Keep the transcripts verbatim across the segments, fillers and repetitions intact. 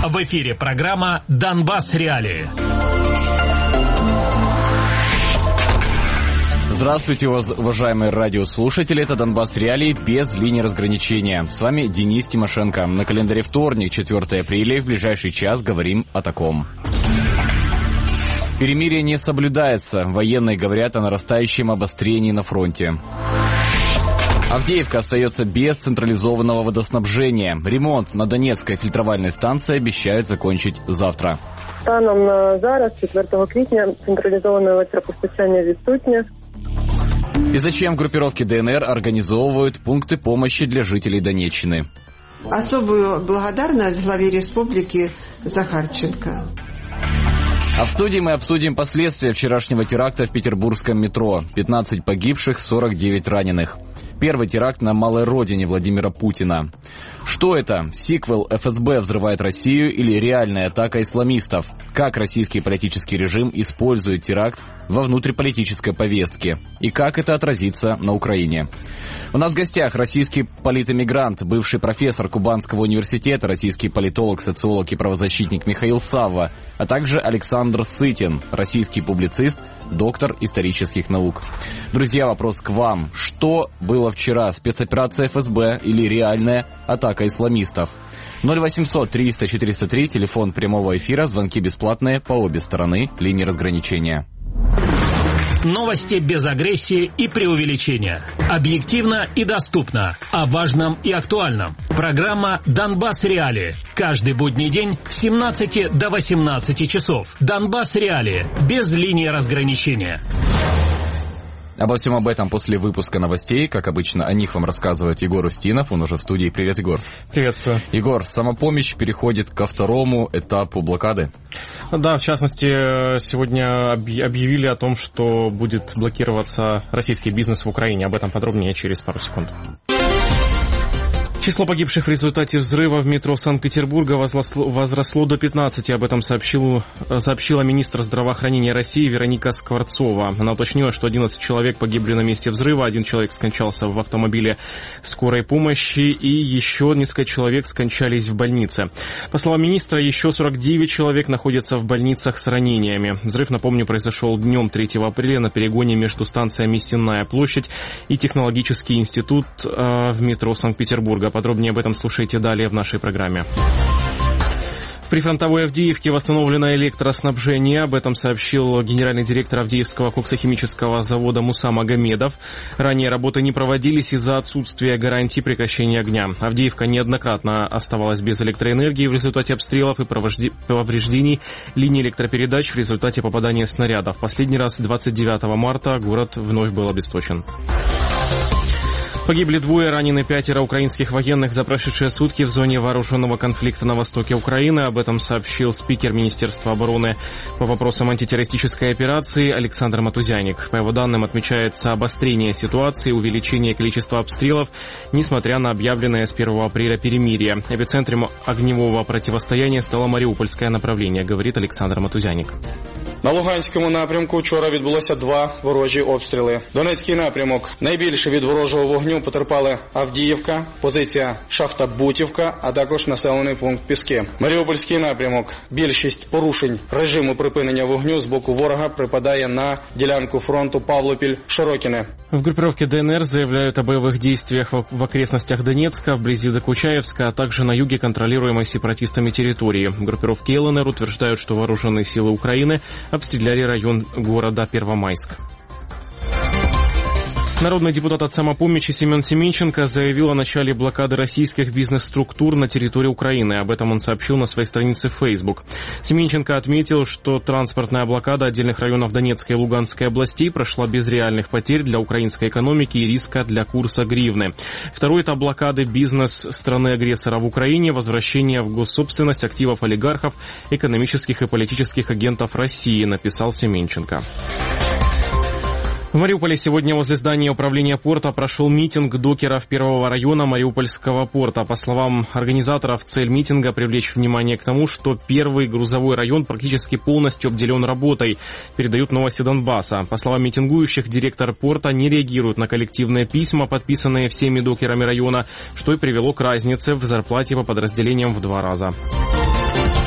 В эфире программа «Донбасс Реалии». Здравствуйте, уважаемые радиослушатели. Это «Донбасс Реалии» без линии разграничения. С вами Денис Тимошенко. На календаре вторник, четвёртого апреля. В ближайший час говорим о таком. Перемирие не соблюдается. Военные говорят о нарастающем обострении на фронте. Авдеевка остается без централизованного водоснабжения. Ремонт на Донецкой фильтровальной станции обещают закончить завтра. Станом на зараз, четвертого квітня, централізоване електропостачання відсутнє. И зачем группировки ДНР организовывают пункты помощи для жителей Донеччины? Особую благодарность главе республики Захарченко. А в студии мы обсудим последствия вчерашнего теракта в петербургском метро. пятнадцать погибших, сорок девять раненых. Первый теракт на малой родине Владимира Путина. Что это? Сиквел «эф эс бэ взрывает Россию» или реальная атака исламистов? Как российский политический режим использует теракт во внутриполитической повестке? И как это отразится на Украине? У нас в гостях российский политэмигрант, бывший профессор Кубанского университета, российский политолог, социолог и правозащитник Михаил Савва, а также Александр Сытин, российский публицист, доктор исторических наук. Друзья, вопрос к вам. Что было вчера? Спецоперация эф эс бэ или реальная атака исламистов? ноль восемьсот триста четыреста три, телефон прямого эфира, звонки бесплатные по обе стороны линии разграничения. Новости без агрессии и преувеличения. Объективно и доступно. О важном и актуальном. Программа «Донбасс Реалии». Каждый будний день с семнадцати до восемнадцати часов. «Донбасс Реалии» без линии разграничения. Обо всем об этом после выпуска новостей. Как обычно, о них вам рассказывает Егор Устинов. Он уже в студии. Привет, Егор. Приветствую. Егор, самопомощь переходит ко второму этапу блокады. Да, в частности, сегодня объявили о том, что будет блокироваться российский бизнес в Украине. Об этом подробнее через пару секунд. Число погибших в результате взрыва в метро Санкт-Петербурга возросло до пятнадцати. Об этом сообщил, сообщила министр здравоохранения России Вероника Скворцова. Она уточнила, что одиннадцать человек погибли на месте взрыва, один человек скончался в автомобиле скорой помощи и еще несколько человек скончались в больнице. По словам министра, еще сорок девять человек находятся в больницах с ранениями. Взрыв, напомню, произошел днем третьего апреля на перегоне между станциями Сенная площадь и Технологический институт э, в метро Санкт-Петербурга. Подробнее об этом слушайте далее в нашей программе. В прифронтовой Авдеевке восстановлено электроснабжение. Об этом сообщил генеральный директор Авдеевского коксохимического завода Муса Магомедов. Ранее работы не проводились из-за отсутствия гарантий прекращения огня. Авдеевка неоднократно оставалась без электроэнергии в результате обстрелов и повреждений линий электропередач в результате попадания снарядов. Последний раз двадцать девятого марта город вновь был обесточен. Погибли двое, ранены пятеро украинских военных за прошедшие сутки в зоне вооруженного конфликта на востоке Украины. Об этом сообщил спикер Министерства обороны по вопросам антитеррористической операции Александр Матузяник. По его данным, отмечается обострение ситуации, увеличение количества обстрелов, несмотря на объявленное с первого апреля перемирие. Эпицентром огневого противостояния стало Маріупольське направление, говорит Александр Матузяник. На Луганському напрямку вчора відбулося два ворожі обстріли. Донецький напрямок. Найбільше від ворожого вогню потерпали Авдіївка, позиція шахта Бутівка, а також населений пункт Піски. Маріупольський напрямок. Більшість порушень режиму припинення вогню з боку ворога припадає на ділянку фронту Павлопіль-Широкине. В группировке ДНР заявляют о боевых действиях в окрестностях Донецка, вблизи Докучаевска, а также на юге контролируемой сепаратистами территории. Группировки ЛНР утверждают, что вооруженные силы Украины обстреляли район города Первомайск. Народный депутат от «Самопомощи» Семен Семенченко заявил о начале блокады российских бизнес-структур на территории Украины. Об этом он сообщил на своей странице в Facebook. Семенченко отметил, что транспортная блокада отдельных районов Донецкой и Луганской областей прошла без реальных потерь для украинской экономики и риска для курса гривны. Второй этап блокады бизнес страны-агрессора в Украине, возвращение в госсобственность активов олигархов, экономических и политических агентов России, написал Семенченко. В Мариуполе сегодня возле здания управления порта прошел митинг докеров первого района Мариупольского порта. По словам организаторов, цель митинга – привлечь внимание к тому, что первый грузовой район практически полностью обделен работой, передают новости Донбасса. По словам митингующих, директор порта не реагирует на коллективные письма, подписанные всеми докерами района, что и привело к разнице в зарплате по подразделениям в два раза.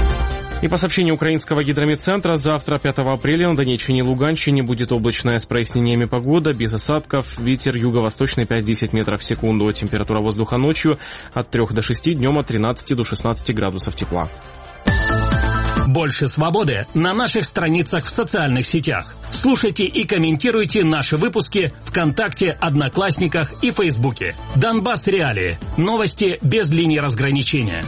И по сообщению украинского гидрометцентра, завтра, пятого апреля, на Донеччине и Луганщине будет облачная с прояснениями погода, без осадков, ветер юго-восточный пять-десять метров в секунду, температура воздуха ночью от трёх до шести, днем от тринадцати до шестнадцати градусов тепла. Больше свободы на наших страницах в социальных сетях. Слушайте и комментируйте наши выпуски ВКонтакте, Одноклассниках и Фейсбуке. Донбасс Реалии. Новости без линии разграничения.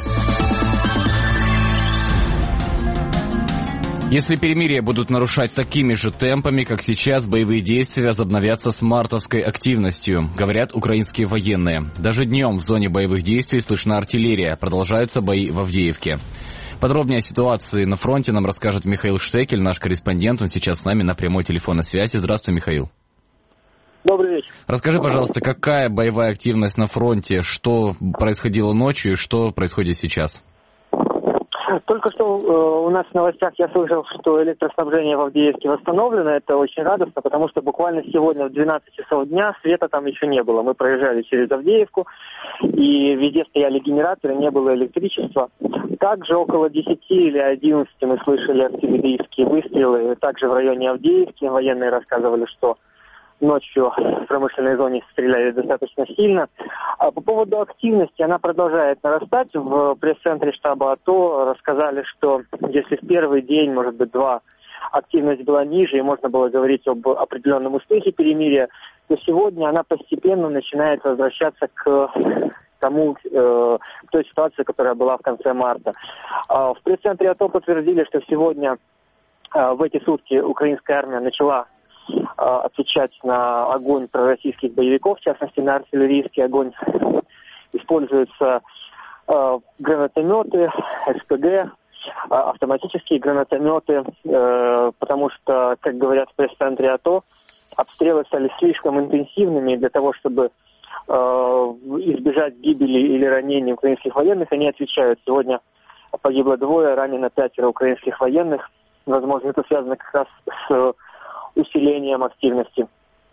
Если перемирие будут нарушать такими же темпами, как сейчас, боевые действия возобновятся с мартовской активностью, говорят украинские военные. Даже днем в зоне боевых действий слышна артиллерия, продолжаются бои в Авдеевке. Подробнее о ситуации на фронте нам расскажет Михаил Штекель, наш корреспондент. Он сейчас с нами на прямой телефонной связи. Здравствуй, Михаил. Добрый вечер. Расскажи, пожалуйста, какая боевая активность на фронте, что происходило ночью и что происходит сейчас? Только что э, у нас в новостях я слышал, что электроснабжение в Авдеевке восстановлено. Это очень радостно, потому что буквально сегодня в двенадцать часов дня света там еще не было. Мы проезжали через Авдеевку, и везде стояли генераторы, не было электричества. Также около десяти или одиннадцати мы слышали артиллерийские выстрелы. Также в районе Авдеевки военные рассказывали, что ночью в промышленной зоне стреляли достаточно сильно. А по поводу активности, она продолжает нарастать. В пресс-центре штаба АТО рассказали, что если в первый день, может быть, два, активность была ниже и можно было говорить об определенном успехе перемирия, то сегодня она постепенно начинает возвращаться к тому, э, к той ситуации, которая была в конце марта. А в пресс-центре АТО подтвердили, что сегодня, э, в эти сутки, украинская армия начала отвечать на огонь пророссийских боевиков, в частности на артиллерийский огонь. Используются э, гранатометы, СПГ, э, автоматические гранатометы, э, потому что, как говорят в пресс-центре АТО, обстрелы стали слишком интенсивными для того, чтобы э, избежать гибели или ранений украинских военных. Они отвечают. Сегодня погибло двое, ранено пятеро украинских военных. Возможно, это связано как раз с усилением активности.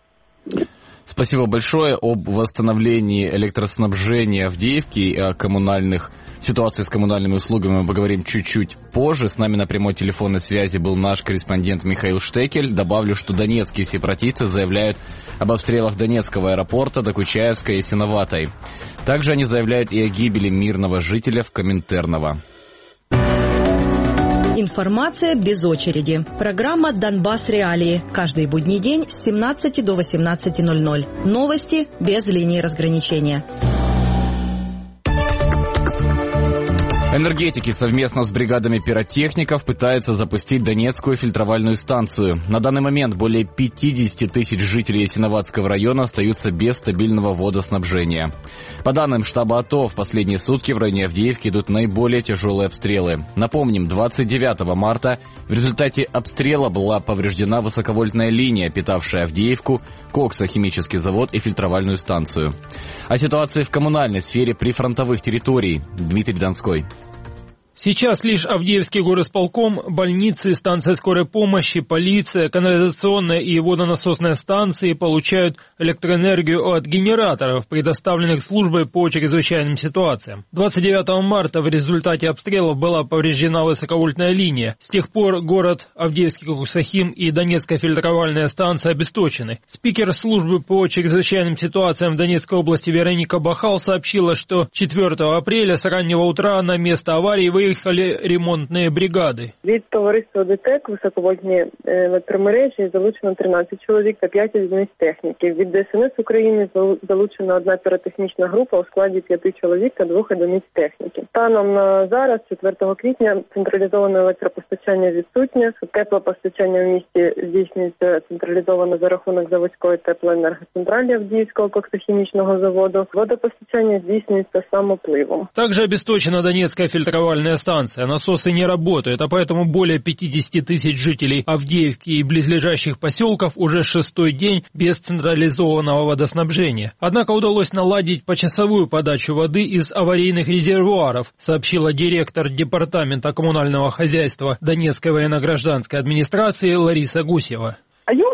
Спасибо большое. Об восстановлении электроснабжения Авдеевки и о коммунальных ситуации с коммунальными услугами мы поговорим чуть-чуть позже. С нами на прямой телефонной связи был наш корреспондент Михаил Штекель. Добавлю, что донецкие сепаратисты заявляют об обстрелах Донецкого аэропорта, Докучаевска и Синоватой. Также они заявляют и о гибели мирного жителя в Коминтерново. Информация без очереди. Программа «Донбасс Реалии». Каждый будний день с семнадцати до восемнадцати ноль-ноль. Новости без линии разграничения. Энергетики совместно с бригадами пиротехников пытаются запустить Донецкую фильтровальную станцию. На данный момент более пятьдесят тысяч жителей Ясиноватского района остаются без стабильного водоснабжения. По данным штаба АТО, в последние сутки в районе Авдеевки идут наиболее тяжелые обстрелы. Напомним, двадцать девятого марта в результате обстрела была повреждена высоковольтная линия, питавшая Авдеевку, коксохимический завод и фильтровальную станцию. О ситуации в коммунальной сфере прифронтовых территорий. Дмитрий Донской. Сейчас лишь Авдеевский горосполком, больницы, станция скорой помощи, полиция, канализационная и водонасосная станции получают электроэнергию от генераторов, предоставленных службой по чрезвычайным ситуациям. двадцать девятого марта в результате обстрелов была повреждена высоковольтная линия. С тех пор город Авдеевский Коксахим и Донецкая фильтровальная станция обесточены. Спикер службы по чрезвычайным ситуациям в Донецкой области Вероника Бахал сообщила, что четвёртого апреля с раннего утра на место аварии выехали Виїхали ремонтні бригади. Від товариства ДТЕК високовольтні електромережі залучено тринадцять чоловік та п'ять одиниць техніки. Від ДСНС України залучена одна піротехнічна група у складі п'яти чоловік та двох одиниць техніки. Станом на зараз, четвертого квітня, централізоване електропостачання відсутнє. Теплопостачання в місті здійснюється централізовано за рахунок заводської теплоенергоцентралі Авдіївського коксохімічного заводу. Водопостачання здійснюється самопливом. Также обесточена Донецкая фильтровальная станция. Насосы не работают, а поэтому более пятидесяти тысяч жителей Авдеевки и близлежащих поселков уже шестой день без централизованного водоснабжения. Однако удалось наладить почасовую подачу воды из аварийных резервуаров, сообщила директор департамента коммунального хозяйства Донецкой военно-гражданской администрации Лариса Гусева. Объем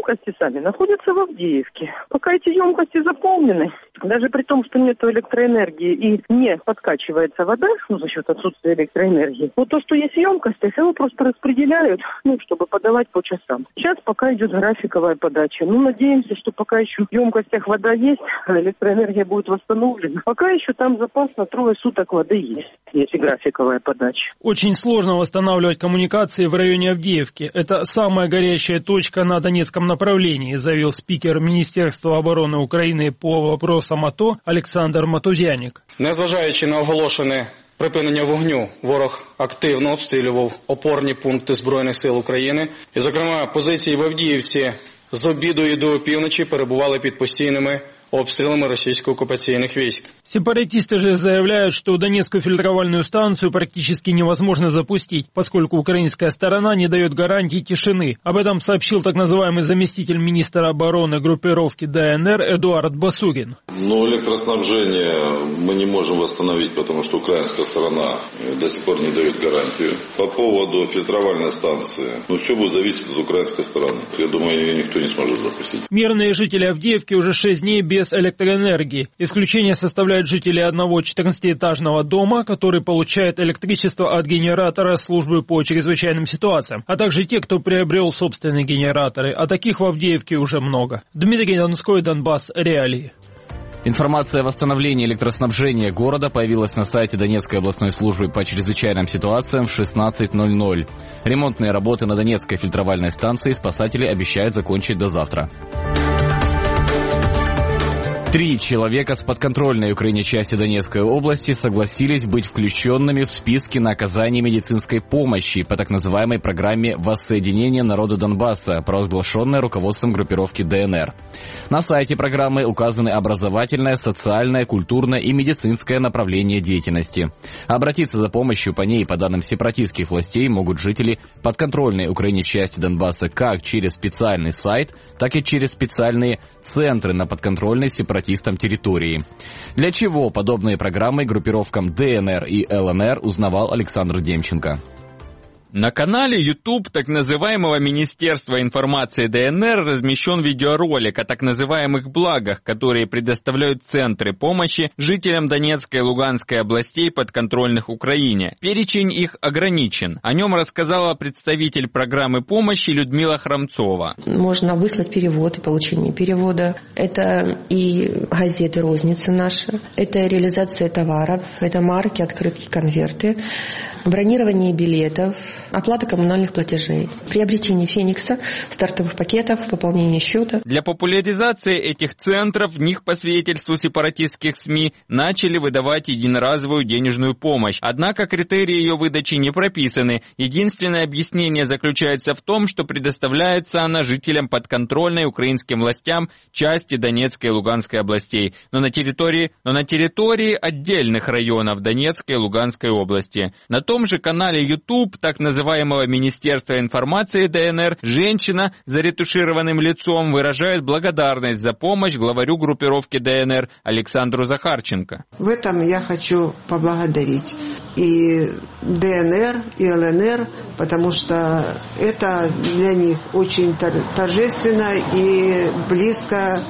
емкости сами находятся в Авдеевке. Пока эти емкости заполнены, даже при том, что нет электроэнергии и не подкачивается вода, ну, за счет отсутствия электроэнергии, вот то, что есть емкости, его просто распределяют, ну, чтобы подавать по часам. Сейчас пока идет графиковая подача. Ну, надеемся, что пока еще в емкостях вода есть, электроэнергия будет восстановлена. Пока еще там запас на трое суток воды есть, если графиковая подача. Очень сложно восстанавливать коммуникации в районе Авдеевки. Это самая горячая точка на Донецком направлении, заявил спикер Министерства обороны України по вопросам АТО Олександр Матузяник. Незважаючи на оголошене припинення вогню, ворог активно обстрілював опорні пункти Збройних сил України. І, зокрема, позиції в Авдіївці з обіду і до опівночі перебували під постійними обстрелами российско-оккупационных войск. Сепаратисты же заявляют, что Донецкую фильтровальную станцию практически невозможно запустить, поскольку украинская сторона не дает гарантии тишины. Об этом сообщил так называемый заместитель министра обороны группировки ДНР Эдуард Басурин. Но электроснабжение мы не можем восстановить, потому что украинская сторона до сих пор не дает гарантию. По поводу фильтровальной станции, ну, все будет зависеть от украинской стороны. Я думаю, ее никто не сможет запустить. Мирные жители Авдеевки уже шесть дней без электроэнергии. Исключение составляют жители одного четырнадцатиэтажного дома, который получает электричество от генератора службы по чрезвычайным ситуациям, а также те, кто приобрел собственные генераторы, а таких в Авдеевке уже много. Дмитрий Донской, Донбасс, Реалии. Информация о восстановлении электроснабжения города появилась на сайте Донецкой областной службы по чрезвычайным ситуациям в шестнадцать ноль ноль. Ремонтные работы на Донецкой фильтровальной станции спасатели обещают закончить до завтра. Три человека с подконтрольной Украине части Донецкой области согласились быть включенными в списки на оказание медицинской помощи по так называемой программе воссоединения народа Донбасса, провозглашенной руководством группировки ДНР. На сайте программы указаны образовательное, социальное, культурное и медицинское направление деятельности. Обратиться за помощью по ней, по данным сепаратистских властей, могут жители подконтрольной Украине части Донбасса как через специальный сайт, так и через специальные центры на подконтрольной сепаратистской территории. Для чего подобные программы группировкам ДНР и ЛНР, узнавал Александр Демченко. На канале YouTube так называемого Министерства информации ДНР размещен видеоролик о так называемых благах, которые предоставляют центры помощи жителям Донецкой и Луганской областей, подконтрольных Украине. Перечень их ограничен. О нем рассказала представитель программы помощи Людмила Храмцова. Можно выслать перевод и получение перевода. Это и газеты розницы наши, это реализация товаров, это марки, открытки, конверты, бронирование билетов, оплата коммунальных платежей, приобретение Феникса, стартовых пакетов, пополнение счета. Для популяризации этих центров в них, по свидетельству сепаратистских СМИ, начали выдавать единоразовую денежную помощь. Однако критерии ее выдачи не прописаны. Единственное объяснение заключается в том, что предоставляется она жителям подконтрольной украинским властям части Донецкой и Луганской областей, но на территории, но на территории отдельных районов Донецкой и Луганской области. На том же канале YouTube так называемого Министерства информации ДНР женщина с заретушированным лицом выражает благодарность за помощь главарю группировки ДНР Александру Захарченко. В этом я хочу поблагодарить и ДНР, и ЛНР, потому что это для них очень торжественно и близко,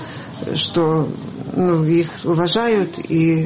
что ну, их уважают и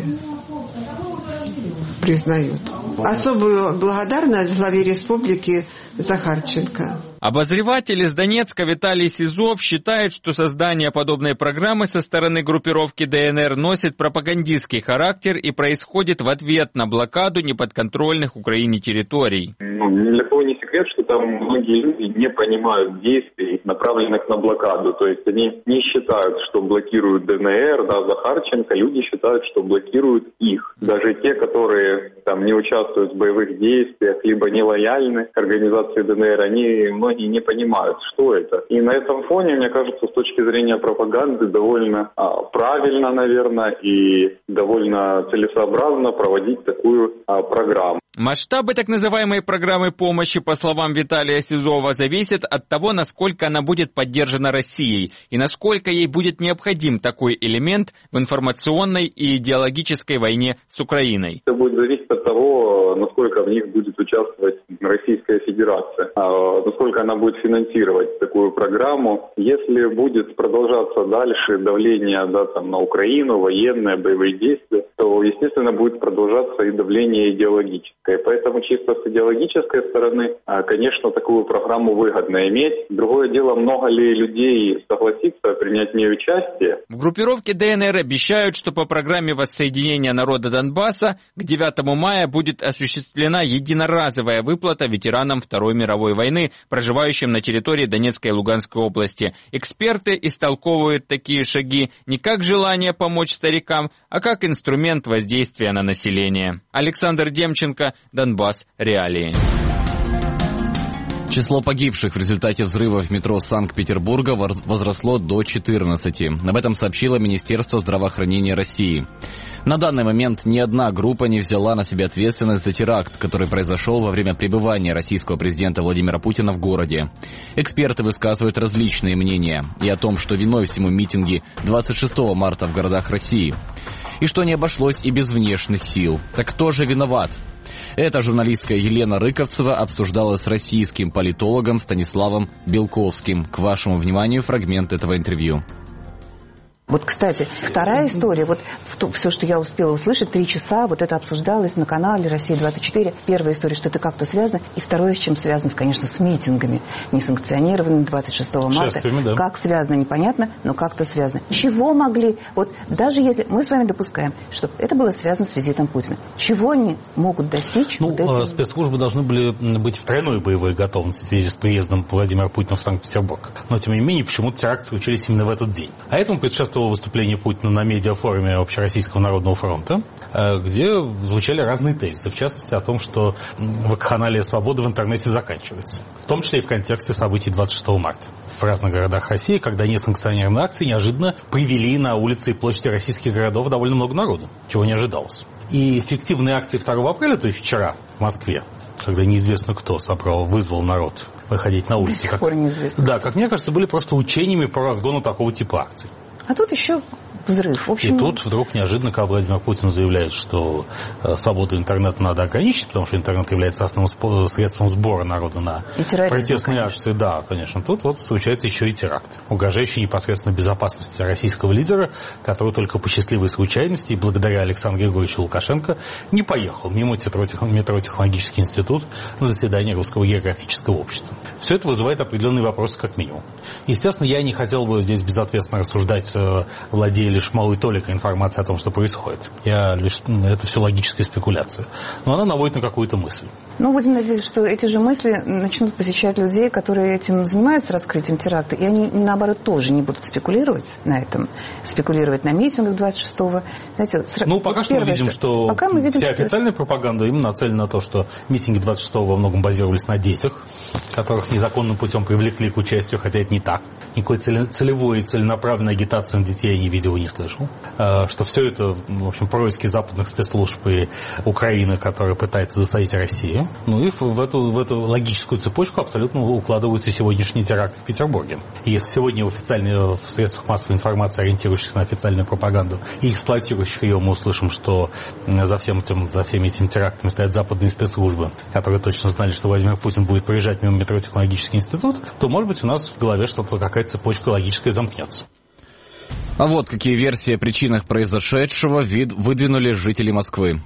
признают. Особую благодарность главе республики Захарченко. Обозреватель из Донецка Виталий Сизов считает, что создание подобной программы со стороны группировки ДНР носит пропагандистский характер и происходит в ответ на блокаду неподконтрольных Украине территорий. Ну, ни для кого не секрет, что там многие люди не понимают действий, направленных на блокаду. То есть они не считают, что блокируют ДНР, да, Захарченко. Люди считают, что блокируют их. Даже те, которые там не участвуют в боевых действиях, либо не лояльны к организации ДНР, они многие не понимают, что это. И на этом фоне, мне кажется, с точки зрения пропаганды довольно а, правильно, наверное, и довольно целесообразно проводить такую а, программу. Масштабы так называемой программы помощи, по словам Виталия Сизова, зависят от того, насколько она будет поддержана Россией и насколько ей будет необходим такой элемент в информационной и идеологической войне с Украиной. Это будет зависеть от того, насколько в них будет участвовать Российская Федерация, насколько она будет финансировать такую программу. Если будет продолжаться дальше давление, да, там, на Украину, военные, боевые действия, то, естественно, будет продолжаться и давление идеологическое. Поэтому чисто с идеологической стороны, конечно, такую программу выгодно иметь. Другое дело, много ли людей согласится принять в ней участие. В группировке ДНР обещают, что по программе воссоединения народа Донбасса к девятому мая будет осуществлена единоразовая выплата ветеранам Второй мировой войны, проживающим на территории Донецкой и Луганской области. Эксперты истолковывают такие шаги не как желание помочь старикам, а как инструмент воздействия на население. Александр Демченко, Донбасс. Реалии. Число погибших в результате взрывов в метро Санкт-Петербурга возросло до четырнадцати. Об этом сообщило Министерство здравоохранения России. На данный момент ни одна группа не взяла на себя ответственность за теракт, который произошел во время пребывания российского президента Владимира Путина в городе. Эксперты высказывают различные мнения и о том, что виной всему митинги двадцать шестого марта в городах России. И что не обошлось и без внешних сил. Так кто же виноват? Это журналистка Елена Рыковцева обсуждала с российским политологом Станиславом Белковским. К вашему вниманию фрагмент этого интервью. Вот, кстати, вторая история, вот все, что я успела услышать, три часа, вот это обсуждалось на канале «Россия двадцать четыре». Первая история, что это как-то связано, и второе, с чем связано, конечно, с митингами, несанкционированными двадцать шестого марта. Да. Как связано, непонятно, но как-то связано. Чего могли, вот даже если мы с вами допускаем, что это было связано с визитом Путина, чего они могут достичь? Ну, вот этим? Спецслужбы должны были быть в тройной боевой готовности в связи с приездом Владимира Путина в Санкт-Петербург. Но, тем не менее, почему-то теракты случились именно в этот день. А этому предшествовало выступление Путина на медиафоруме Общероссийского народного фронта, где звучали разные тезисы, в частности о том, что вакханалия свободы в интернете заканчивается, в том числе и в контексте событий двадцать шестого марта. В разных городах России, когда несанкционированные акции неожиданно привели на улицы и площади российских городов довольно много народу, чего не ожидалось. И эффективные акции второго апреля, то есть вчера в Москве, когда неизвестно кто собрал, вызвал народ выходить на улицы. До сих пор неизвестно. Да, как мне кажется, были просто учениями по разгону такого типа акций. А тут еще взрыв. В общем... И тут вдруг неожиданно, когда Владимир Путин заявляет, что э, свободу интернета надо ограничить, потому что интернет является основным спо- средством сбора народа на протестные акции. Да, конечно. Тут вот случается еще и теракт, угрожающий непосредственно безопасности российского лидера, который только по счастливой случайности и благодаря Александру Григорьевичу Лукашенко не поехал мимо метро-технологический институт на заседание Русского географического общества. Все это вызывает определенные вопросы как минимум. Естественно, я не хотел бы здесь безответственно рассуждать, владея лишь малой толикой информации о том, что происходит. Я лишь, это все логическая спекуляция. Но она наводит на какую-то мысль. Ну, будем надеяться, что эти же мысли начнут посещать людей, которые этим занимаются, раскрытием теракта, и они, наоборот, тоже не будут спекулировать на этом, спекулировать на митингах двадцать шестого. Знаете, сра... Ну, пока вот что мы видим, что, пока мы видим, вся что... официальная пропаганда именно нацелена на то, что митинги двадцать шестого во многом базировались на детях, которых незаконным путем привлекли к участию, хотя это не так. Никакой целевой и целенаправленной агитации на детей я не видел и не слышал. Что все это, в общем, происки западных спецслужб и Украины, которая пытается засадить Россию. Ну и в эту, в эту логическую цепочку абсолютно укладываются сегодняшние теракты в Петербурге. И если сегодня в официальных в средствах массовой информации, ориентирующихся на официальную пропаганду и эксплуатирующих ее, мы услышим, что за, всем этим, за всеми этими терактами стоят западные спецслужбы, которые точно знали, что Владимир Путин будет проезжать мимо метро Технологический институт, то, может быть, у нас в голове что-то, какая-то цепочка логическая замкнется. А вот какие версии о причинах произошедшего вид выдвинули жители Москвы.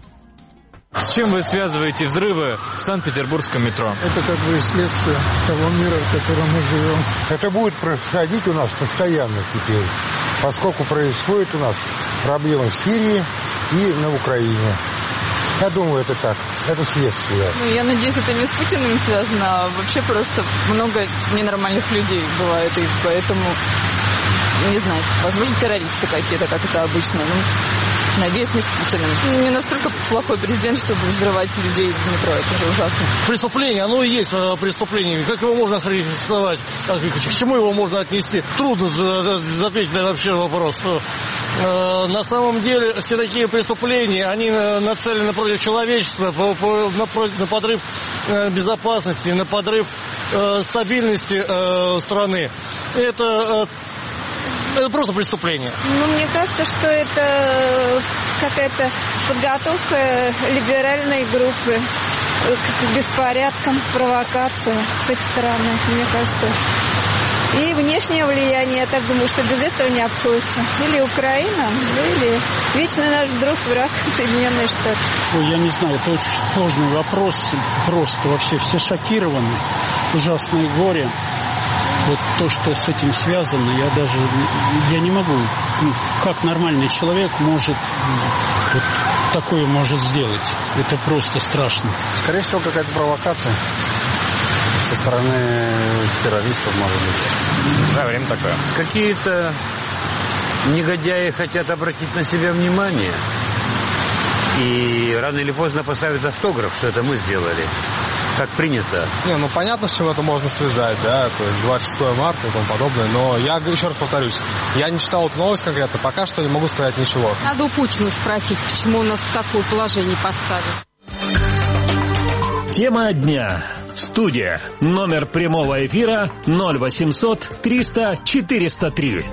С чем вы связываете взрывы в Санкт-Петербургском метро? Это как бы следствие того мира, в котором мы живем. Это будет происходить у нас постоянно теперь, поскольку происходит у нас проблемы в Сирии и на Украине. Я думаю, это так. Это следствие. Ну, я надеюсь, это не с Путиным связано, а вообще просто много ненормальных людей бывает, и поэтому не знаю, возможно, террористы какие-то, как это обычно. Ну, надеюсь, не с Путиным. Не настолько плохой президент, чтобы взрывать людей в метро. Это же ужасно. Преступление, оно и есть преступление. Как его можно характеризовать? К чему его можно отнести? Трудно же ответить на этот вообще вопрос. На самом деле, все такие преступления, они нацелены против человечества, на подрыв безопасности, на подрыв стабильности страны. Это, это просто преступление. Ну, мне кажется, что это какая-то подготовка либеральной группы к беспорядкам, провокациям с их стороны, мне кажется. И внешнее влияние, я так думаю, что без этого не обходится. Или Украина, или вечный наш друг, враг, Соединенные Штаты. Ой, я не знаю, это очень сложный вопрос. Просто вообще все шокированы. Ужасное горе. Вот то, что с этим связано, я даже я не могу. Как нормальный человек может вот такое может сделать? Это просто страшно. Скорее всего, какая-то провокация. Со стороны террористов, может быть. Да, время такое. Какие-то негодяи хотят обратить на себя внимание. И рано или поздно поставят автограф, что это мы сделали. Как принято. Не, ну понятно, с чем это можно связать, да, то есть двадцать шестого марта и тому подобное, но я еще раз повторюсь, я не читал эту новость конкретно, пока что не могу сказать ничего. Надо у Путина спросить, почему он нас в такое положение поставил. Тема дня. Студия. Номер прямого эфира ноль восемьсот триста четыреста три.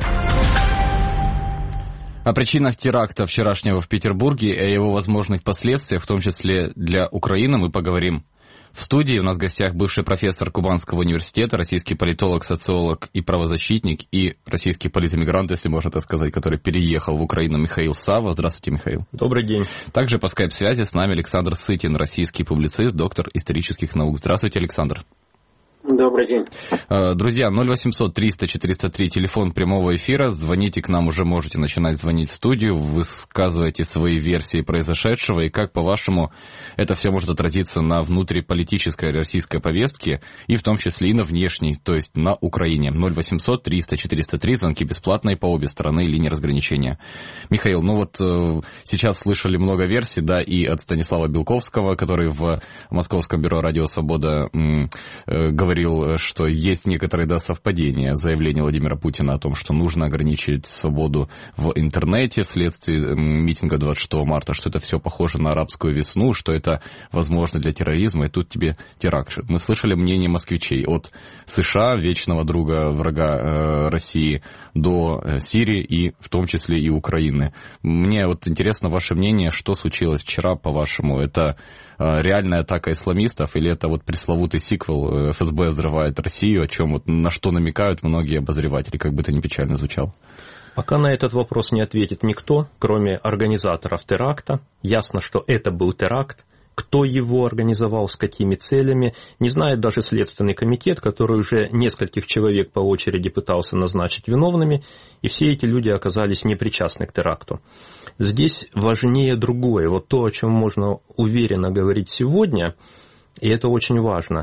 О причинах теракта вчерашнего в Петербурге и о его возможных последствиях, в том числе для Украины, мы поговорим. В студии у нас в гостях бывший профессор Кубанского университета, российский политолог, социолог и правозащитник, и российский политэмигрант, если можно так сказать, который переехал в Украину, Михаил Савва. Здравствуйте, Михаил. Добрый день. Также по скайп-связи с нами Александр Сытин, российский публицист, доктор исторических наук. Здравствуйте, Александр. Добрый день. Друзья, ноль восемьсот триста четыреста три, телефон прямого эфира. Звоните к нам, уже можете начинать звонить в студию. Высказывайте свои версии произошедшего. И как, по-вашему, это все может отразиться на внутриполитической российской повестке, и в том числе и на внешней, то есть на Украине. ноль восемьсот триста четыреста три, звонки бесплатные по обе стороны линии разграничения. Михаил, ну вот сейчас слышали много версий, да, и от Станислава Белковского, который в Московском бюро «Радио Свобода» говорил, что есть некоторые, да, совпадения. Заявление Владимира Путина о том, что нужно ограничить свободу в интернете вследствие митинга двадцать шестого марта, что это все похоже на арабскую весну, что это возможно для терроризма, и тут тебе теракт. Мы слышали мнение москвичей от США, вечного друга, врага э, России, до э, Сирии и в том числе и Украины. Мне вот интересно ваше мнение, что случилось вчера, по-вашему? Это э, реальная атака исламистов или это вот пресловутый сиквел эф эс бэ взрывает Россию, о чем вот, на что намекают многие обозреватели, как бы это ни печально звучало? Пока на этот вопрос не ответит никто, кроме организаторов теракта. Ясно, что это был теракт. Кто его организовал, с какими целями, не знает даже Следственный комитет, который уже нескольких человек по очереди пытался назначить виновными, и все эти люди оказались непричастны к теракту. Здесь важнее другое. Вот то, о чем можно уверенно говорить сегодня, и это очень важно.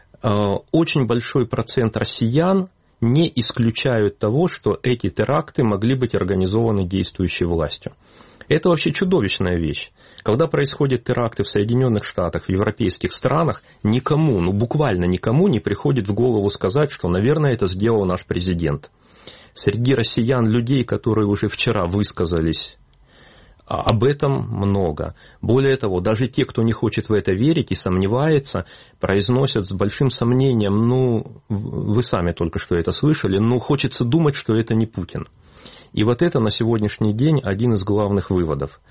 Очень большой процент россиян не исключают того, что эти теракты могли быть организованы действующей властью. Это вообще чудовищная вещь. Когда происходят теракты в Соединенных Штатах, в европейских странах, никому, ну буквально никому не приходит в голову сказать, что, наверное, это сделал наш президент. Среди россиян людей, которые уже вчера высказались, об этом много. Более того, даже те, кто не хочет в это верить и сомневается, произносят с большим сомнением, ну, вы сами только что это слышали, ну, хочется думать, что это не Путин. И вот это на сегодняшний день один из главных выводов.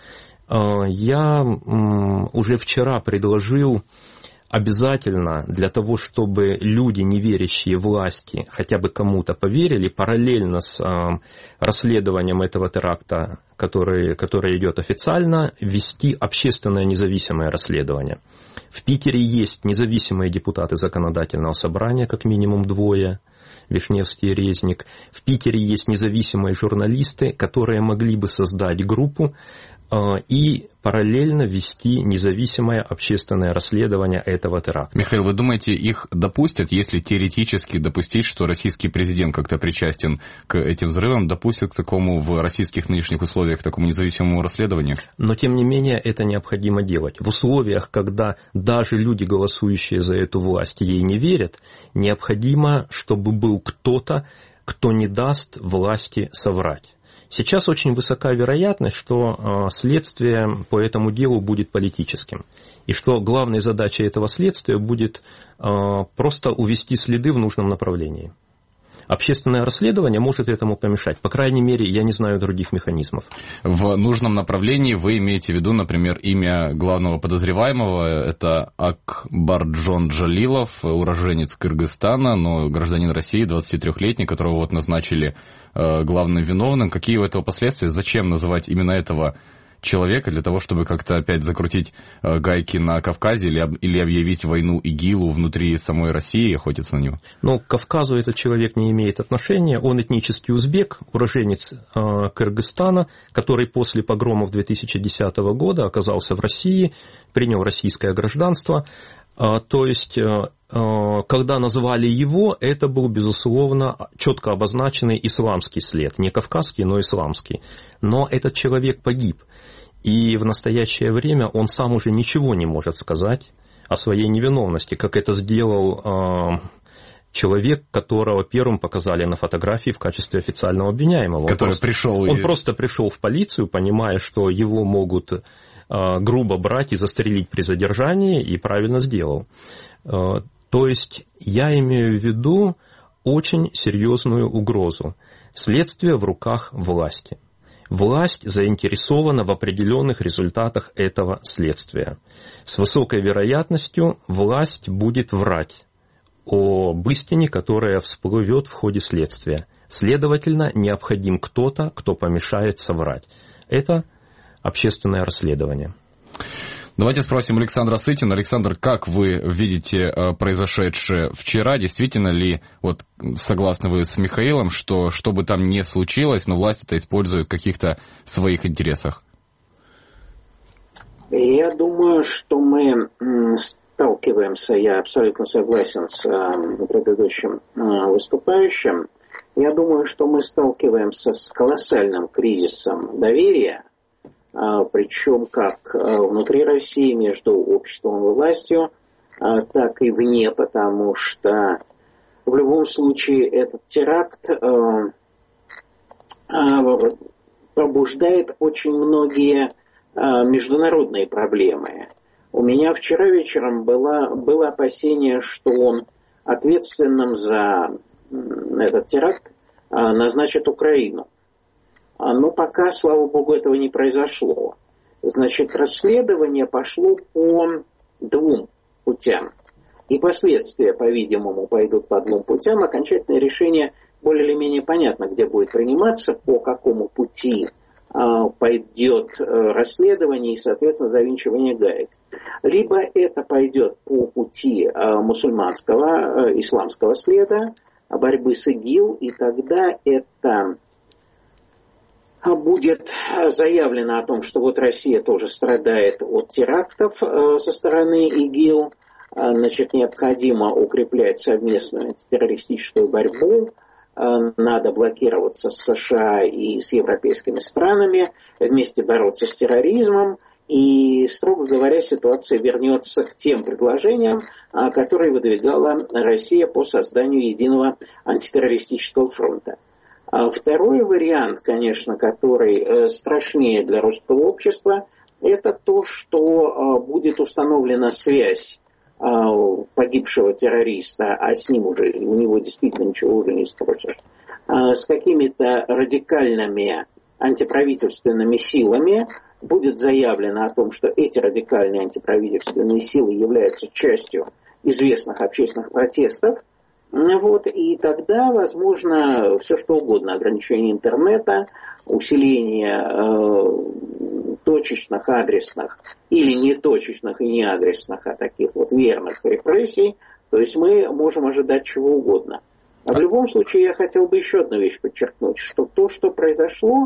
Я уже вчера предложил обязательно для того, чтобы люди, не верящие власти, хотя бы кому-то поверили, параллельно с расследованием этого теракта, который, который идет официально, вести общественное независимое расследование. В Питере есть независимые депутаты законодательного собрания, как минимум двое, Вишневский и Резник. В Питере есть независимые журналисты, которые могли бы создать группу, и параллельно вести независимое общественное расследование этого теракта. Михаил, вы думаете, их допустят, если теоретически допустить, что российский президент как-то причастен к этим взрывам, допустят к такому в российских нынешних условиях, к такому независимому расследованию? Но, тем не менее, это необходимо делать. В условиях, когда даже люди, голосующие за эту власть, ей не верят, необходимо, чтобы был кто-то, кто не даст власти соврать. Сейчас очень высока вероятность, что следствие по этому делу будет политическим. И что главной задачей этого следствия будет просто увести следы в нужном направлении. Общественное расследование может этому помешать. По крайней мере, я не знаю других механизмов. В нужном направлении вы имеете в виду, например, имя главного подозреваемого. Это Акбарджон Джалилов, уроженец Кыргызстана, но гражданин России, двадцатитрёхлетний, которого вот назначили главным виновным. Какие у этого последствия? Зачем называть именно этого человека? Для того, чтобы как-то опять закрутить гайки на Кавказе или, или объявить войну ИГИЛу внутри самой России и охотиться на него? Ну, к Кавказу этот человек не имеет отношения. Он этнический узбек, уроженец э, Кыргызстана, который после погромов две тысячи десятого года оказался в России, принял российское гражданство. Э, то есть, э, когда называли его, это был, безусловно, четко обозначенный исламский след. Не кавказский, но исламский. Но этот человек погиб. И в настоящее время он сам уже ничего не может сказать о своей невиновности, как это сделал э, человек, которого первым показали на фотографии в качестве официального обвиняемого. Который он просто, пришел он и... просто пришел в полицию, понимая, что его могут э, грубо брать и застрелить при задержании, и правильно сделал. Э, то есть я имею в виду очень серьезную угрозу. Следствие в руках власти. Власть заинтересована в определенных результатах этого следствия. С высокой вероятностью власть будет врать об истине, которая всплывет в ходе следствия. Следовательно, необходим кто-то, кто помешает соврать. Это общественное расследование. Давайте спросим Александра Сытина. Александр, как вы видите произошедшее вчера? Действительно ли, вот согласны вы с Михаилом, что что бы там ни случилось, но власть это использует в каких-то своих интересах? Я думаю, что мы сталкиваемся, я абсолютно согласен с предыдущим выступающим, я думаю, что мы сталкиваемся с колоссальным кризисом доверия, причем как внутри России между обществом и властью, так и вне, потому что в любом случае этот теракт пробуждает очень многие международные проблемы. У меня вчера вечером было, было опасение, что он ответственным за этот теракт назначит Украину. Но пока, слава богу, этого не произошло. Значит, расследование пошло по двум путям. И последствия, по-видимому, пойдут по двум путям. Окончательное решение более или менее понятно, где будет приниматься, по какому пути а, пойдет расследование и, соответственно, завинчивание гаек. Либо это пойдет по пути а, мусульманского, а, исламского следа, борьбы с ИГИЛ, и тогда это... будет заявлено о том, что вот Россия тоже страдает от терактов со стороны ИГИЛ, значит, необходимо укреплять совместную антитеррористическую борьбу, надо блокироваться с США и с европейскими странами, вместе бороться с терроризмом, и, строго говоря, ситуация вернется к тем предложениям, которые выдвигала Россия по созданию единого антитеррористического фронта. А второй вариант, конечно, который страшнее для русского общества, это то, что будет установлена связь погибшего террориста, а с ним уже, у него действительно ничего уже не спросишь, с какими-то радикальными антиправительственными силами. Будет заявлено о том, что эти радикальные антиправительственные силы являются частью известных общественных протестов. Вот, и тогда, возможно, все что угодно. Ограничение интернета, усиление э, точечных, адресных или неточечных и неадресных, а таких вот верных репрессий. То есть мы можем ожидать чего угодно. А в любом случае я хотел бы еще одну вещь подчеркнуть, что то, что произошло,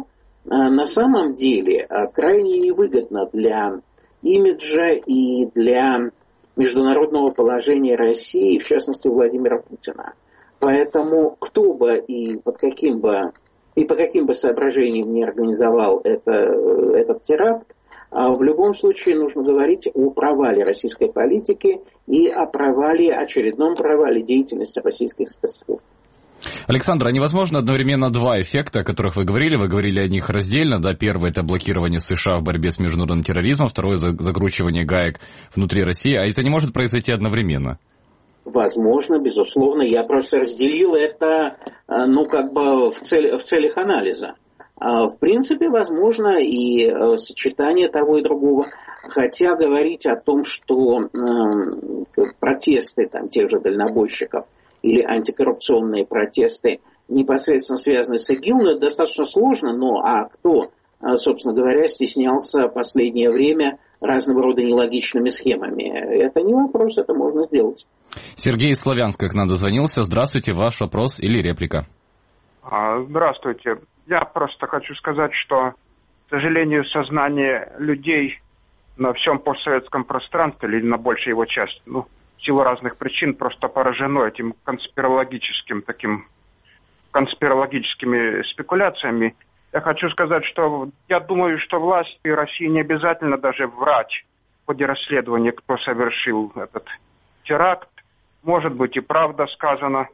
на самом деле крайне невыгодно для имиджа и для международного положения России, в частности Владимира Путина. Поэтому кто бы и под каким бы и по каким бы соображениям не организовал это, этот теракт, в любом случае нужно говорить о провале российской политики и о провале, очередном провале деятельности российских спецслужб. Александр, а невозможно одновременно два эффекта, о которых вы говорили? Вы говорили о них раздельно, да? Первый – это блокирование США в борьбе с международным терроризмом, второе – закручивание гаек внутри России, а это не может произойти одновременно? Возможно, безусловно. Я просто разделил это, ну, как бы в, цель, в целях анализа. В принципе, возможно и сочетание того и другого. Хотя говорить о том, что э, протесты там, тех же дальнобойщиков или антикоррупционные протесты непосредственно связаны с ИГИЛ, это достаточно сложно, но а кто, собственно говоря, стеснялся в последнее время разного рода нелогичными схемами? Это не вопрос, это можно сделать. Сергей из Славянска к нам дозвонился. Здравствуйте, ваш вопрос или реплика? Здравствуйте. Я просто хочу сказать, что, к сожалению, сознание людей на всем постсоветском пространстве, или на большей его части, ну, в силу разных причин, просто поражено этим конспирологическим таким, конспирологическими спекуляциями. Я хочу сказать, что я думаю, что власти России не обязательно даже врать в ходе расследования, кто совершил этот теракт. Может быть и правда сказано.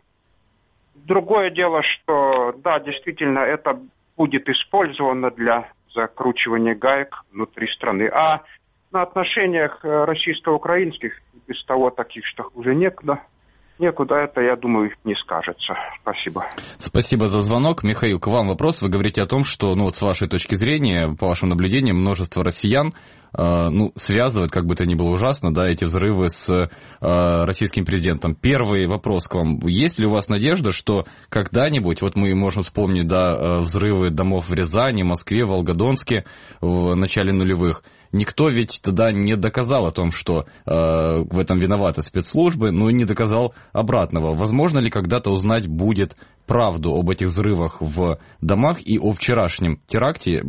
Другое дело, что да, действительно, это будет использовано для закручивания гаек внутри страны. А на отношениях российско-украинских, без того таких, что уже некуда, некуда это, я думаю, не скажется. Спасибо. Спасибо за звонок. Михаил, к вам вопрос. Вы говорите о том, что, ну вот с вашей точки зрения, по вашим наблюдениям, множество россиян э, ну, связывают, как бы то ни было ужасно, да, эти взрывы с э, российским президентом. Первый вопрос к вам. Есть ли у вас надежда, что когда-нибудь, вот мы можем вспомнить, да, взрывы домов в Рязани, Москве, Волгодонске в начале нулевых, никто ведь тогда не доказал о том, что э, в этом виноваты спецслужбы, но и не доказал обратного. Возможно ли когда-то узнать будет правду об этих взрывах в домах и о вчерашнем теракте, э,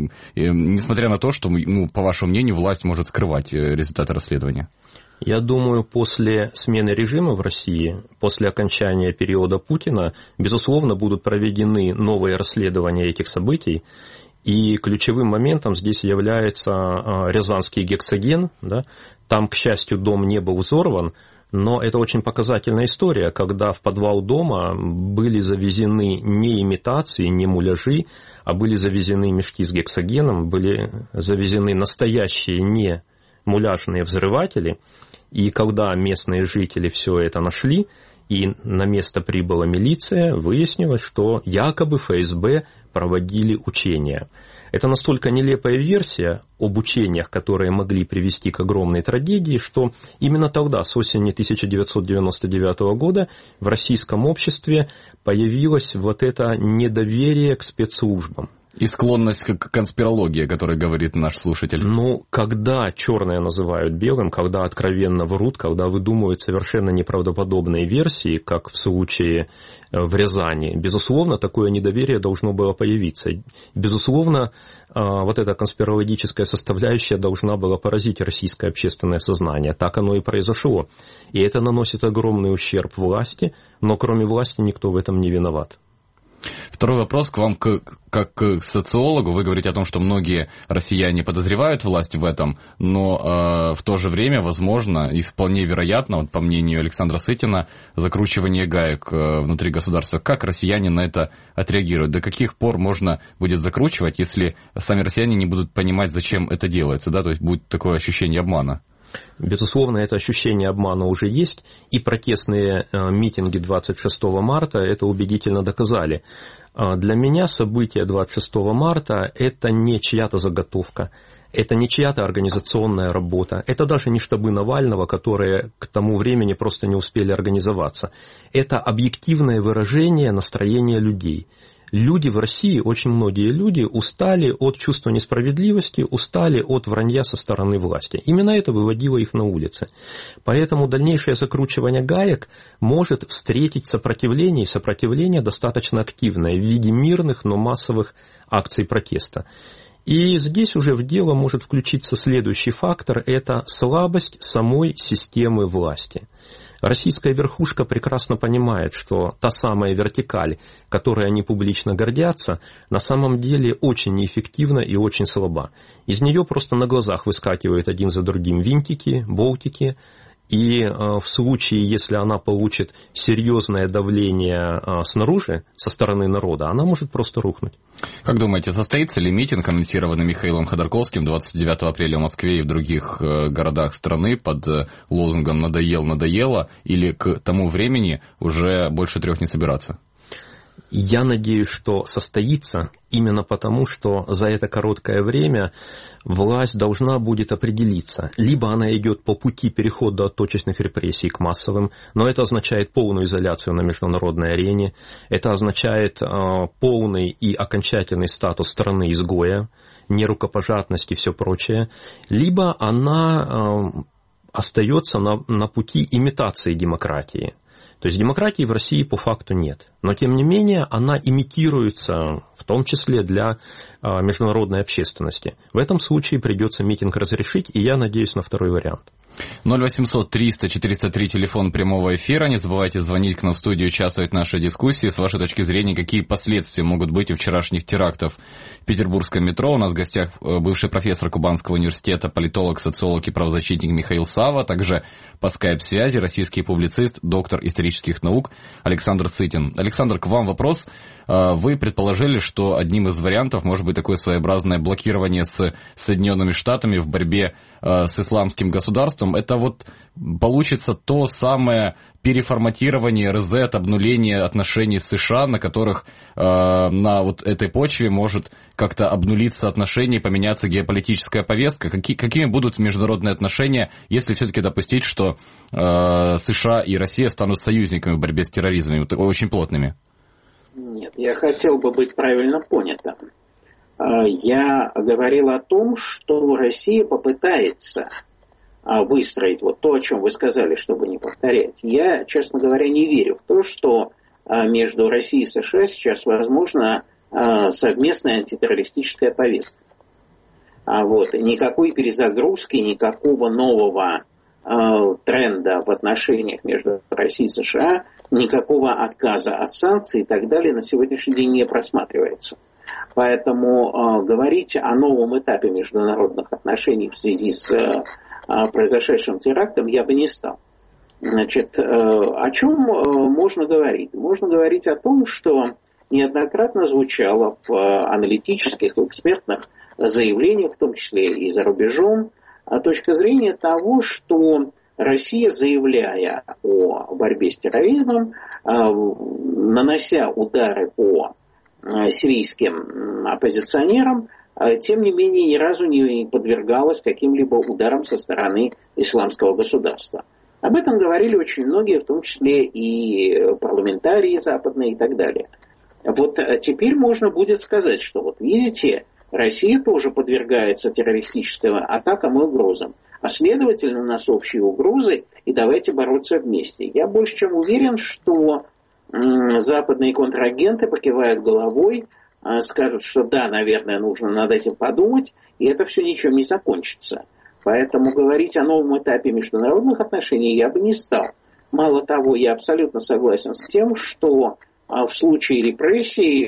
несмотря на то, что, ну, по вашему мнению, власть может скрывать результаты расследования? Я думаю, после смены режима в России, после окончания периода Путина, безусловно, будут проведены новые расследования этих событий. И ключевым моментом здесь является рязанский гексоген. Да? Там, к счастью, дом не был взорван, но это очень показательная история, когда в подвал дома были завезены не имитации, не муляжи, а были завезены мешки с гексогеном, были завезены настоящие не муляжные взрыватели. И когда местные жители все это нашли, и на место прибыла милиция, выяснилось, что якобы эф эс бэ проводили учения. Это настолько нелепая версия об учениях, которые могли привести к огромной трагедии, что именно тогда, с осени тысяча девятьсот девяносто девятого года, в российском обществе появилось вот это недоверие к спецслужбам. И склонность к конспирологии, о которой говорит наш слушатель. Ну, когда черное называют белым, когда откровенно врут, когда выдумывают совершенно неправдоподобные версии, как в случае в Рязани, безусловно, такое недоверие должно было появиться. Безусловно, вот эта конспирологическая составляющая должна была поразить российское общественное сознание. Так оно и произошло. И это наносит огромный ущерб власти, но кроме власти никто в этом не виноват. Второй вопрос к вам, как к социологу. Вы говорите о том, что многие россияне подозревают власть в этом, но э, в то же время, возможно, и вполне вероятно, вот по мнению Александра Сытина, закручивание гаек э, внутри государства. Как россияне на это отреагируют? До каких пор можно будет закручивать, если сами россияне не будут понимать, зачем это делается? Да? То есть будет такое ощущение обмана. Безусловно, это ощущение обмана уже есть, и протестные митинги двадцать шестого марта это убедительно доказали. Для меня события двадцать шестого марта – это не чья-то заготовка, это не чья-то организационная работа, это даже не штабы Навального, которые к тому времени просто не успели организоваться. Это объективное выражение настроения людей. Люди в России, очень многие люди устали от чувства несправедливости, устали от вранья со стороны власти. Именно это выводило их на улицы. Поэтому дальнейшее закручивание гаек может встретить сопротивление, и сопротивление достаточно активное в виде мирных, но массовых акций протеста. И здесь уже в дело может включиться следующий фактор – это слабость самой системы власти. Российская верхушка прекрасно понимает, что та самая вертикаль, которой они публично гордятся, на самом деле очень неэффективна и очень слаба. Из нее просто на глазах выскакивают один за другим винтики, болтики, и в случае, если она получит серьезное давление снаружи, со стороны народа, она может просто рухнуть. Как думаете, состоится ли митинг, анонсированный Михаилом Ходорковским двадцать девятого апреля в Москве и в других городах страны под лозунгом «Надоел, надоело», или к тому времени уже больше трех не собираться? Я надеюсь, что состоится именно потому, что за это короткое время власть должна будет определиться. Либо она идет по пути перехода от точечных репрессий к массовым, но это означает полную изоляцию на международной арене, это означает э, полный и окончательный статус страны-изгоя, нерукопожатность и все прочее, либо она э, остается на, на пути имитации демократии. То есть демократии в России по факту нет. Но, тем не менее, она имитируется, в том числе для а, международной общественности. В этом случае придется митинг разрешить, и я надеюсь на второй вариант. ноль восемьсот триста четыреста три, телефон прямого эфира. Не забывайте звонить к нам в студию, участвовать в нашей дискуссии. С вашей точки зрения, какие последствия могут быть у вчерашних терактов в петербургском метро? У нас в гостях бывший профессор Кубанского университета, политолог, социолог и правозащитник Михаил Савва, также по скайп-связи российский публицист, доктор исторических наук Александр Сытин. Александр, к вам вопрос. Вы предположили, что одним из вариантов может быть такое своеобразное блокирование с Соединенными Штатами в борьбе с исламским государством. Это вот получится то самое переформатирование, резет, обнуление отношений с США, на которых э, на вот этой почве может как-то обнулиться отношения, поменяться геополитическая повестка. Какие, какими будут международные отношения, если все-таки допустить, что э, США и Россия станут союзниками в борьбе с терроризмом, очень плотными? Нет, я хотел бы быть правильно понятым. Я говорил о том, что Россия попытается выстроить вот то, о чем вы сказали, чтобы не повторять. Я, честно говоря, не верю в то, что между Россией и США сейчас возможна совместная антитеррористическая повестка. Вот. Никакой перезагрузки, никакого нового тренда в отношениях между Россией и США, никакого отказа от санкций и так далее на сегодняшний день не просматривается. Поэтому э, говорить о новом этапе международных отношений в связи с э, произошедшим терактом я бы не стал. Значит, э, о чем э, можно говорить? Можно говорить о том, что неоднократно звучало в э, аналитических, экспертных заявлениях, в том числе и за рубежом, э, точка зрения того, что Россия, заявляя о борьбе с терроризмом, э, нанося удары по сирийским оппозиционерам, тем не менее ни разу не подвергалась каким-либо ударам со стороны исламского государства. Об этом говорили очень многие, в том числе и парламентарии западные и так далее. Вот теперь можно будет сказать, что вот видите, Россия тоже подвергается террористическим атакам и угрозам. А следовательно, у нас общие угрозы, и давайте бороться вместе. Я больше чем уверен, что западные контрагенты покивают головой, скажут, что да, наверное, нужно над этим подумать, и это все ничем не закончится. Поэтому говорить о новом этапе международных отношений я бы не стал. Мало того, я абсолютно согласен с тем, что в случае репрессий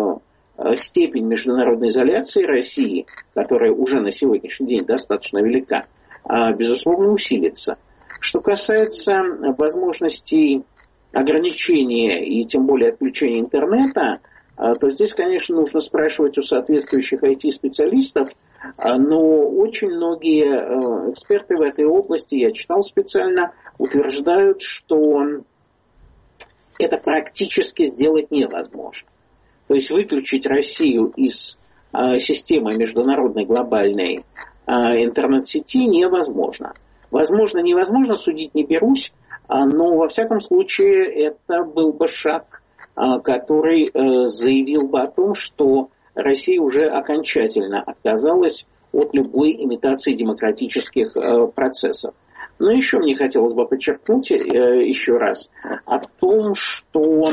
степень международной изоляции России, которая уже на сегодняшний день достаточно велика, безусловно, усилится. Что касается возможностей ограничения и тем более отключения интернета, то здесь, конечно, нужно спрашивать у соответствующих ай ти-специалистов, но очень многие эксперты в этой области, я читал специально, утверждают, что это практически сделать невозможно. То есть выключить Россию из системы международной глобальной интернет-сети невозможно. Возможно, невозможно, судить не берусь, но, во всяком случае, это был бы шаг который заявил бы о том, что Россия уже окончательно отказалась от любой имитации демократических процессов. Но еще мне хотелось бы подчеркнуть еще раз о том, что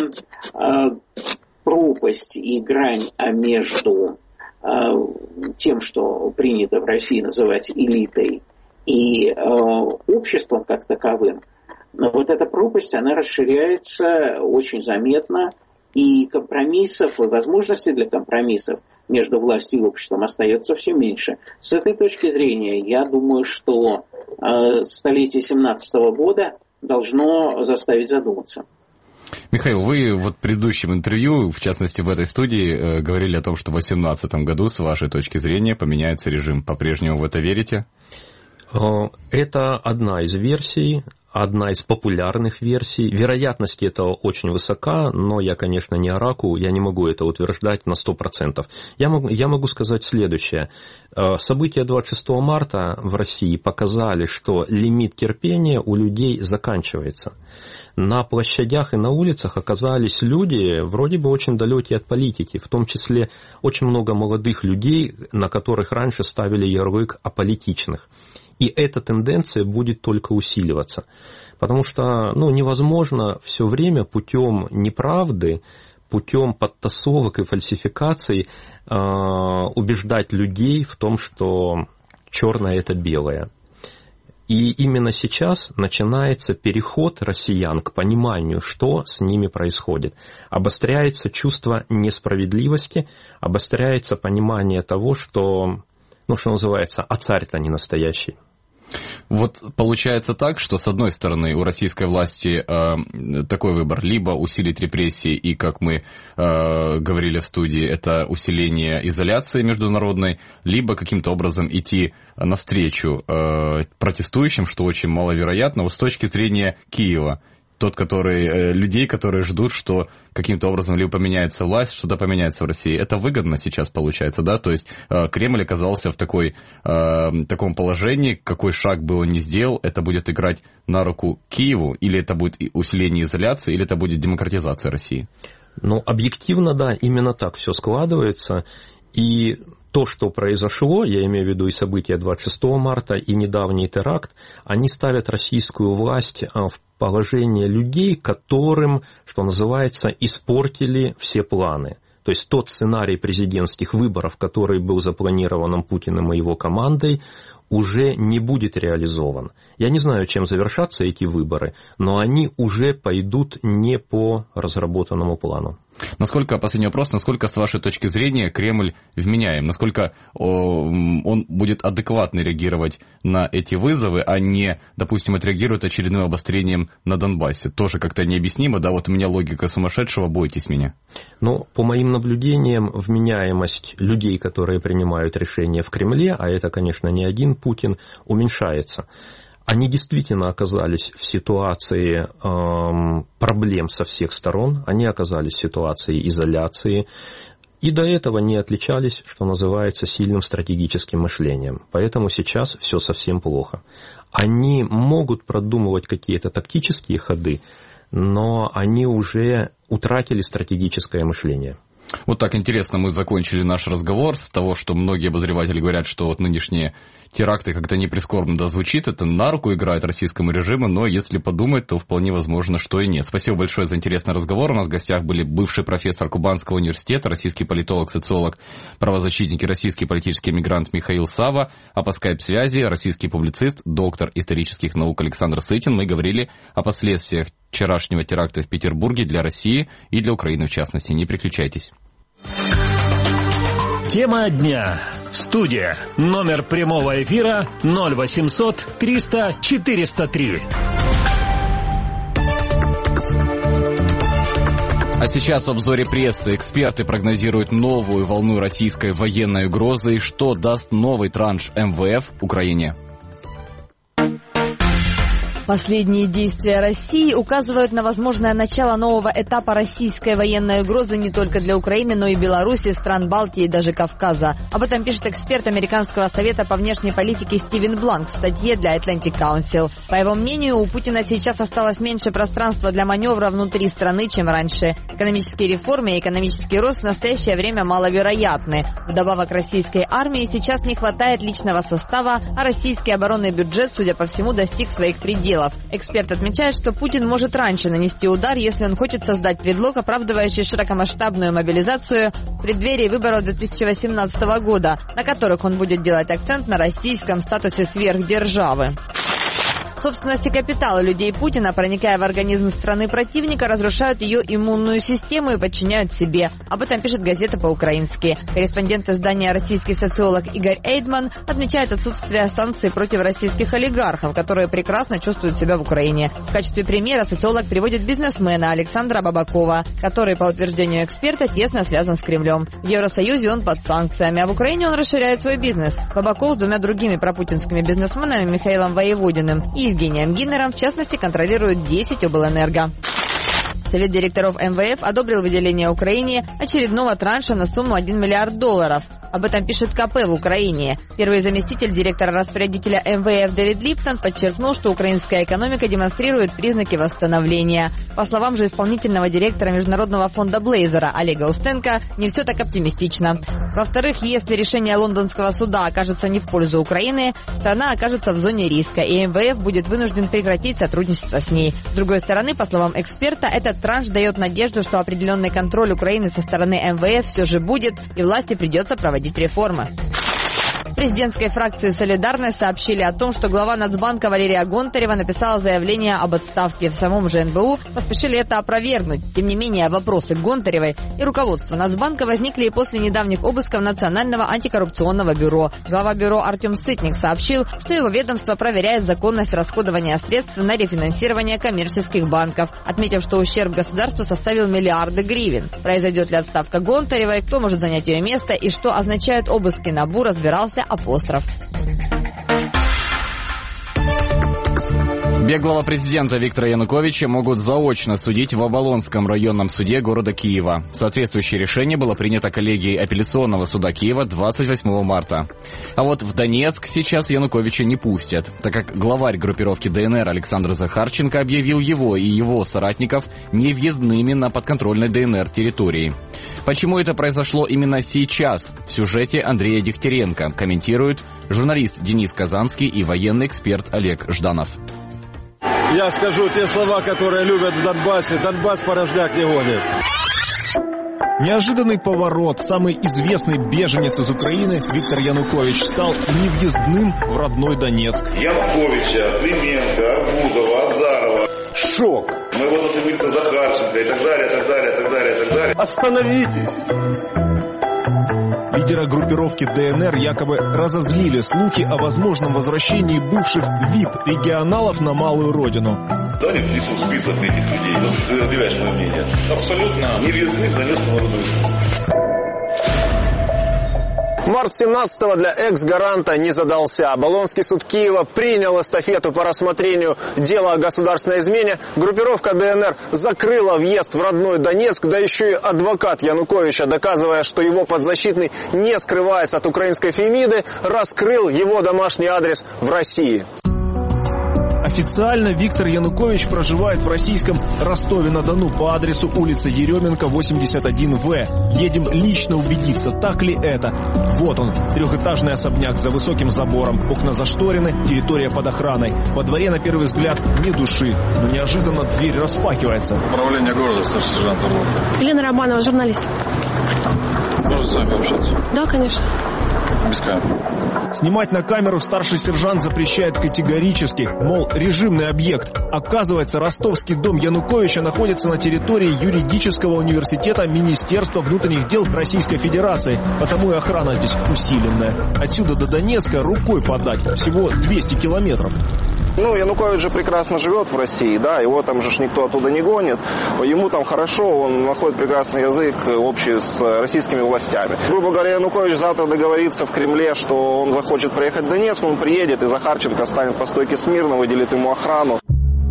пропасть и грань между тем, что принято в России называть элитой, и обществом как таковым, но вот эта пропасть, она расширяется очень заметно, и компромиссов, и возможностей для компромиссов между властью и обществом остается все меньше. С этой точки зрения, я думаю, что э, столетие семнадцатого года должно заставить задуматься. Михаил, вы вот в предыдущем интервью, в частности в этой студии, э, говорили о том, что в две тысячи восемнадцатом году, с вашей точки зрения, поменяется режим. По-прежнему в это верите? Это одна из версий. Одна из популярных версий. Вероятность этого очень высока, но я, конечно, не оракул, я не могу это утверждать на сто процентов. Я могу, я могу сказать следующее. События двадцать шестого марта в России показали, что лимит терпения у людей заканчивается. На площадях и на улицах оказались люди, вроде бы очень далекие от политики, в том числе очень много молодых людей, на которых раньше ставили ярлык аполитичных. И эта тенденция будет только усиливаться. Потому что ну, невозможно все время путем неправды, путем подтасовок и фальсификаций э, убеждать людей в том, что черное – это белое. И именно сейчас начинается переход россиян к пониманию, что с ними происходит. Обостряется чувство несправедливости, обостряется понимание того, что... Ну, что называется, а царь-то не настоящий. Вот получается так, что с одной стороны у российской власти э, такой выбор: либо усилить репрессии, и, как мы э, говорили в студии, это усиление изоляции международной, либо каким-то образом идти навстречу э, протестующим, что очень маловероятно, вот с точки зрения Киева. Тот, который, людей, которые ждут, что каким-то образом либо поменяется власть, что-то поменяется в России. Это выгодно сейчас получается, да? То есть Кремль оказался в такой, э, таком положении, какой шаг бы он ни сделал, это будет играть на руку Киеву, или это будет усиление изоляции, или это будет демократизация России? Ну, объективно, да, именно так все складывается. И то, что произошло, я имею в виду и события двадцать шестого марта, и недавний теракт, они ставят российскую власть в положение людей, которым, что называется, испортили все планы. То есть тот сценарий президентских выборов, который был запланирован Путиным и его командой, уже не будет реализован. Я не знаю, чем завершатся эти выборы, но они уже пойдут не по разработанному плану. Насколько, последний вопрос, насколько, с вашей точки зрения, Кремль вменяем? Насколько он будет адекватно реагировать на эти вызовы, а не, допустим, отреагирует очередным обострением на Донбассе? Тоже как-то необъяснимо, да, вот у меня логика сумасшедшего, бойтесь меня. Ну, по моим наблюдениям, вменяемость людей, которые принимают решения в Кремле, а это, конечно, не один Путин, уменьшается. Они действительно оказались в ситуации э, проблем со всех сторон, они оказались в ситуации изоляции, и до этого не отличались, что называется, сильным стратегическим мышлением. Поэтому сейчас все совсем плохо. Они могут продумывать какие-то тактические ходы, но они уже утратили стратегическое мышление. Вот так интересно мы закончили наш разговор с того, что многие обозреватели говорят, что вот нынешние теракты как-то не прискорбно да звучит, это на руку играет российскому режиму, но если подумать, то вполне возможно, что и нет. Спасибо большое за интересный разговор. У нас в гостях были бывший профессор Кубанского университета, российский политолог, социолог, правозащитник и российский политический эмигрант Михаил Сава, а по скайп-связи российский публицист, доктор исторических наук Александр Сытин. Мы говорили о последствиях вчерашнего теракта в Петербурге для России и для Украины в частности. Не переключайтесь. Тема дня. Студия. Номер прямого эфира ноль восемьсот триста четыреста три. А сейчас в обзоре прессы эксперты прогнозируют новую волну российской военной угрозы и что даст новый транш эм вэ эф Украине. Последние действия России указывают на возможное начало нового этапа российской военной угрозы не только для Украины, но и Беларуси, стран Балтии и даже Кавказа. Об этом пишет эксперт Американского совета по внешней политике Стивен Бланк в статье для Atlantic Council. По его мнению, у Путина сейчас осталось меньше пространства для маневра внутри страны, чем раньше. Экономические реформы и экономический рост в настоящее время маловероятны. Вдобавок, российской армии сейчас не хватает личного состава, а российский оборонный бюджет, судя по всему, достиг своих пределов. Эксперт отмечает, что Путин может раньше нанести удар, если он хочет создать предлог, оправдывающий широкомасштабную мобилизацию в преддверии выборов две тысячи восемнадцатого года, на которых он будет делать акцент на российском статусе сверхдержавы. Собственность и капиталы людей Путина, проникая в организм страны противника, разрушают ее иммунную систему и подчиняют себе. Об этом пишет газета по-украински. Корреспондент издания российский социолог Игорь Эйдман отмечает отсутствие санкций против российских олигархов, которые прекрасно чувствуют себя в Украине. В качестве примера социолог приводит бизнесмена Александра Бабакова, который, по утверждению эксперта, тесно связан с Кремлем. В Евросоюзе он под санкциями, а в Украине он расширяет свой бизнес. Бабаков с двумя другими пропутинскими бизнесменами Михаилом Воеводиным и Евгением Гиннером, в частности, контролирует десять облэнерго. Совет директоров эм вэ эф одобрил выделение Украине очередного транша на сумму один миллиард долларов. Об этом пишет ка пэ в Украине. Первый заместитель директора-распорядителя эм вэ эф Дэвид Липтон подчеркнул, что украинская экономика демонстрирует признаки восстановления. По словам же исполнительного директора Международного фонда Блейзера Олега Устенко, не все так оптимистично. Во-вторых, если решение лондонского суда окажется не в пользу Украины, страна окажется в зоне риска, и эм вэ эф будет вынужден прекратить сотрудничество с ней. С другой стороны, по словам эксперта, этот транш дает надежду, что определенный контроль Украины со стороны эм вэ эф все же будет, и власти придется проводить реформы. В президентской фракции «Солидарность» сообщили о том, что глава Нацбанка Валерия Гонтарева написала заявление об отставке. В самом же эн бэ у поспешили это опровергнуть. Тем не менее, вопросы к Гонтаревой и руководству Нацбанка возникли и после недавних обысков Национального антикоррупционного бюро. Глава бюро Артем Сытник сообщил, что его ведомство проверяет законность расходования средств на рефинансирование коммерческих банков, отметив, что ущерб государству составил миллиарды гривен. Произойдет ли отставка Гонтаревой, кто может занять ее место и что означают обыски НАБУ, разбирался Апостроф. Беглого президента Виктора Януковича могут заочно судить в Оболонском районном суде города Киева. Соответствующее решение было принято коллегией апелляционного суда Киева двадцать восьмого марта. А вот в Донецк сейчас Януковича не пустят, так как главарь группировки дэ эн эр Александр Захарченко объявил его и его соратников невъездными на подконтрольной дэ эн эр территории. Почему это произошло именно сейчас? В сюжете Андрея Дегтяренко комментируют журналист Денис Казанский и военный эксперт Олег Жданов. Я скажу те слова, которые любят в Донбассе. Донбасс порожняк не гонит. Неожиданный поворот. Самый известный беженец из Украины Виктор Янукович стал невъездным в родной Донецк. Януковича, Клименко, Арбузова, Азарова. Шок. Мы вот добиться Захарченко и так далее, так далее, так далее, так далее. Остановитесь. Лидера группировки дэ эн эр якобы разозлили слухи о возможном возвращении бывших ви ай пи-регионалов на малую родину. Да, не внесу в список этих людей. Вот ты разделяешь мое мнение. Абсолютно невъездных в Донецкую народную республику. Март семнадцатого для экс-гаранта не задался. Оболонский суд Киева принял эстафету по рассмотрению дела о государственной измене. Группировка дэ эн эр закрыла въезд в родной Донецк, да еще и адвокат Януковича, доказывая, что его подзащитный не скрывается от украинской Фемиды, раскрыл его домашний адрес в России. Официально Виктор Янукович проживает в российском Ростове-на-Дону по адресу улица Еременко, восемьдесят один вэ. Едем лично убедиться, так ли это. Вот он, трехэтажный особняк за высоким забором, окна зашторены, территория под охраной. Во дворе на первый взгляд ни души, но неожиданно дверь распахивается. Управление города, старший сержант Орлов. Елена Романова, журналист. Можно с вами пообщаться? Да, конечно. Без камеры. Снимать на камеру старший сержант запрещает категорически, мол, режимный объект. Оказывается, ростовский дом Януковича находится на территории юридического университета Министерства внутренних дел Российской Федерации, потому и охрана здесь усиленная. Отсюда до Донецка рукой подать, всего двести километров. Ну, Янукович же прекрасно живет в России, да, его там же никто оттуда не гонит. Ему там хорошо, он находит прекрасный язык общий с российскими властями. Грубо говоря, Янукович завтра договорится в Кремле, что он захочет проехать в Донецк, он приедет, и Захарченко станет по стойке смирно, выделит ему охрану.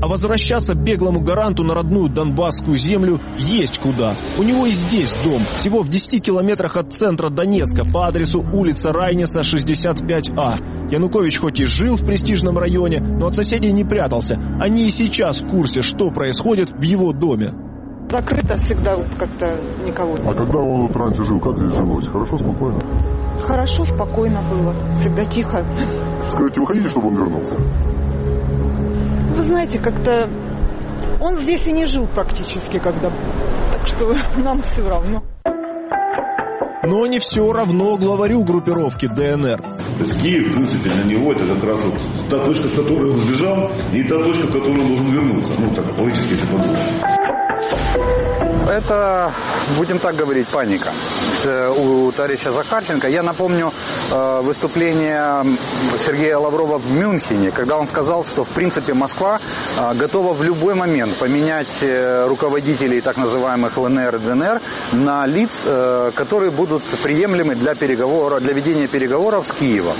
А возвращаться беглому гаранту на родную донбасскую землю есть куда. У него и здесь дом, всего в десяти километрах от центра Донецка, по адресу улица Райниса, шестьдесят пять А. Янукович хоть и жил в престижном районе, но от соседей не прятался. Они и сейчас в курсе, что происходит в его доме. Закрыто всегда, вот как-то никого. А когда он вот раньше жил, как здесь жилось? Хорошо, спокойно? Хорошо, спокойно было. Всегда тихо. Скажите, вы хотите, чтобы он вернулся? Вы знаете, как-то он здесь и не жил практически, когда. Так что нам все равно. Но не все равно главарю группировки ДНР. То есть Киев, в принципе, для него это как раз вот та точка, с которой он сбежал, и та точка, в которую он должен вернуться. Ну, так, политически, если подумать. Это, будем так говорить, паника у товарища Захарченко. Я напомню выступление Сергея Лаврова в Мюнхене, когда он сказал, что в принципе Москва готова в любой момент поменять руководителей так называемых ЛНР и ДНР на лиц, которые будут приемлемы для переговора, для ведения переговоров с Киевом.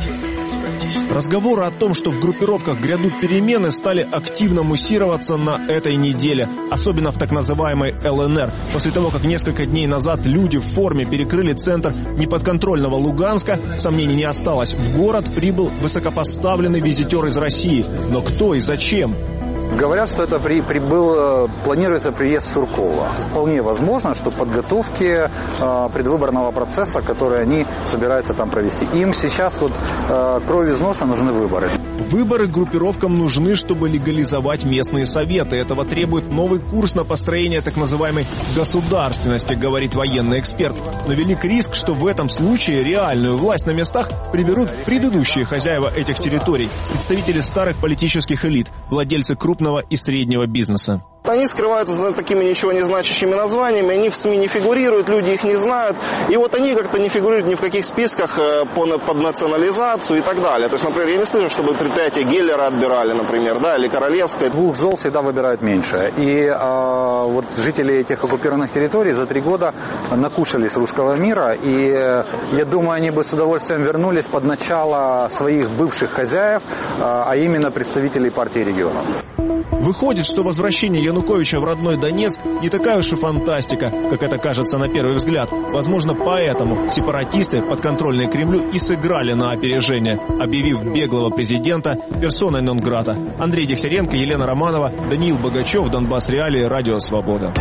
Разговоры о том, что в группировках грядут перемены, стали активно муссироваться на этой неделе. Особенно в так называемой ЛНР. После того, как несколько дней назад люди в форме перекрыли центр неподконтрольного Луганска, сомнений не осталось. В город прибыл высокопоставленный визитер из России. Но кто и зачем? Говорят, что это при, прибыл, планируется приезд Суркова. Вполне возможно, что подготовки э, предвыборного процесса, который они собираются там провести. Им сейчас вот э, кровь из носа нужны выборы. Выборы группировкам нужны, чтобы легализовать местные советы. Этого требует новый курс на построение так называемой государственности, говорит военный эксперт. Но велик риск, что в этом случае реальную власть на местах приберут предыдущие хозяева этих территорий, представители старых политических элит, владельцы крупных и среднего бизнеса. Они скрываются за такими ничего не значащими названиями, они в СМИ не фигурируют, люди их не знают. И вот они как-то не фигурируют ни в каких списках по, под национализацию и так далее. То есть, например, я не слышу, чтобы предприятие Геллера отбирали, например, да, или Королевское. Двух зол всегда выбирают меньше. И а, вот жители этих оккупированных территорий за три года накушались русского мира. И я думаю, они бы с удовольствием вернулись под начало своих бывших хозяев, а, а именно представителей партии регионов. Выходит, что возвращение Януковича в родной Донецк не такая уж и фантастика, как это кажется на первый взгляд. Возможно, поэтому сепаратисты, подконтрольные Кремлю, и сыграли на опережение, объявив беглого президента персоной нон-грата. Андрей Дегтяренко, Елена Романова, Даниил Богачев, Донбасс Реалии, Радио Свобода.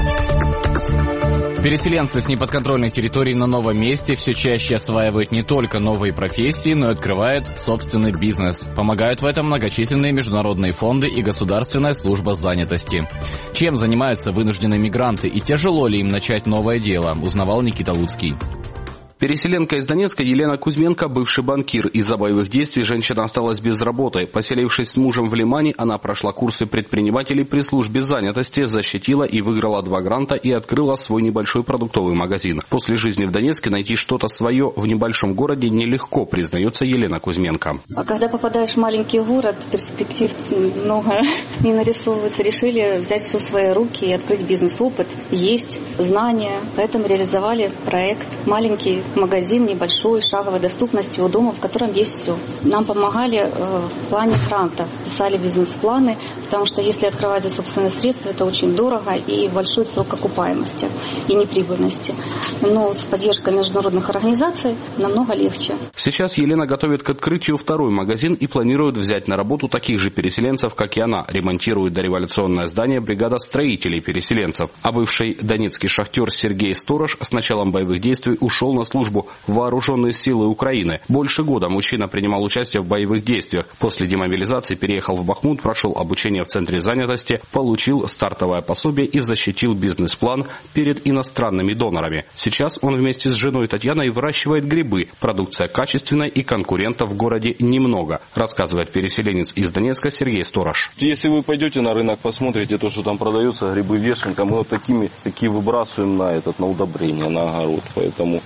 Переселенцы с неподконтрольных территорий на новом месте все чаще осваивают не только новые профессии, но и открывают собственный бизнес. Помогают в этом многочисленные международные фонды и государственная служба занятости. Чем занимаются вынужденные мигранты и тяжело ли им начать новое дело, узнавал Никита Луцкий. Переселенка из Донецка Елена Кузьменко, бывший банкир. Из-за боевых действий женщина осталась без работы. Поселившись с мужем в Лимане, она прошла курсы предпринимателей при службе занятости, защитила и выиграла два гранта и открыла свой небольшой продуктовый магазин. После жизни в Донецке найти что-то свое в небольшом городе нелегко, признается Елена Кузьменко. А когда попадаешь в маленький город, перспектив много не нарисовывается. Решили взять все в свои руки и открыть бизнес. Опыт есть, знания. Поэтому реализовали проект маленький магазин небольшой, шаговой доступности у дома, в котором есть все. Нам помогали э, в плане гранта, писали бизнес-планы, потому что если открывать за собственные средства, это очень дорого и большой срок окупаемости и неприбыльности. Но с поддержкой международных организаций намного легче. Сейчас Елена готовит к открытию второй магазин и планирует взять на работу таких же переселенцев, как и она. Ремонтирует дореволюционное здание бригада строителей-переселенцев. А бывший донецкий шахтер Сергей Сторож с началом боевых действий ушел на службу в Вооруженные силы Украины. Больше года мужчина принимал участие в боевых действиях. После демобилизации переехал в Бахмут, прошел обучение в Центре занятости, получил стартовое пособие и защитил бизнес-план перед иностранными донорами. Сейчас он вместе с женой Татьяной выращивает грибы. Продукция качественная и конкурентов в городе немного, рассказывает переселенец из Донецка Сергей Сторож. Если вы пойдете на рынок, посмотрите то, что там продается, грибы вешенка, мы вот такими, такие выбрасываем на этот, на удобрение, на огород. Поэтому, а если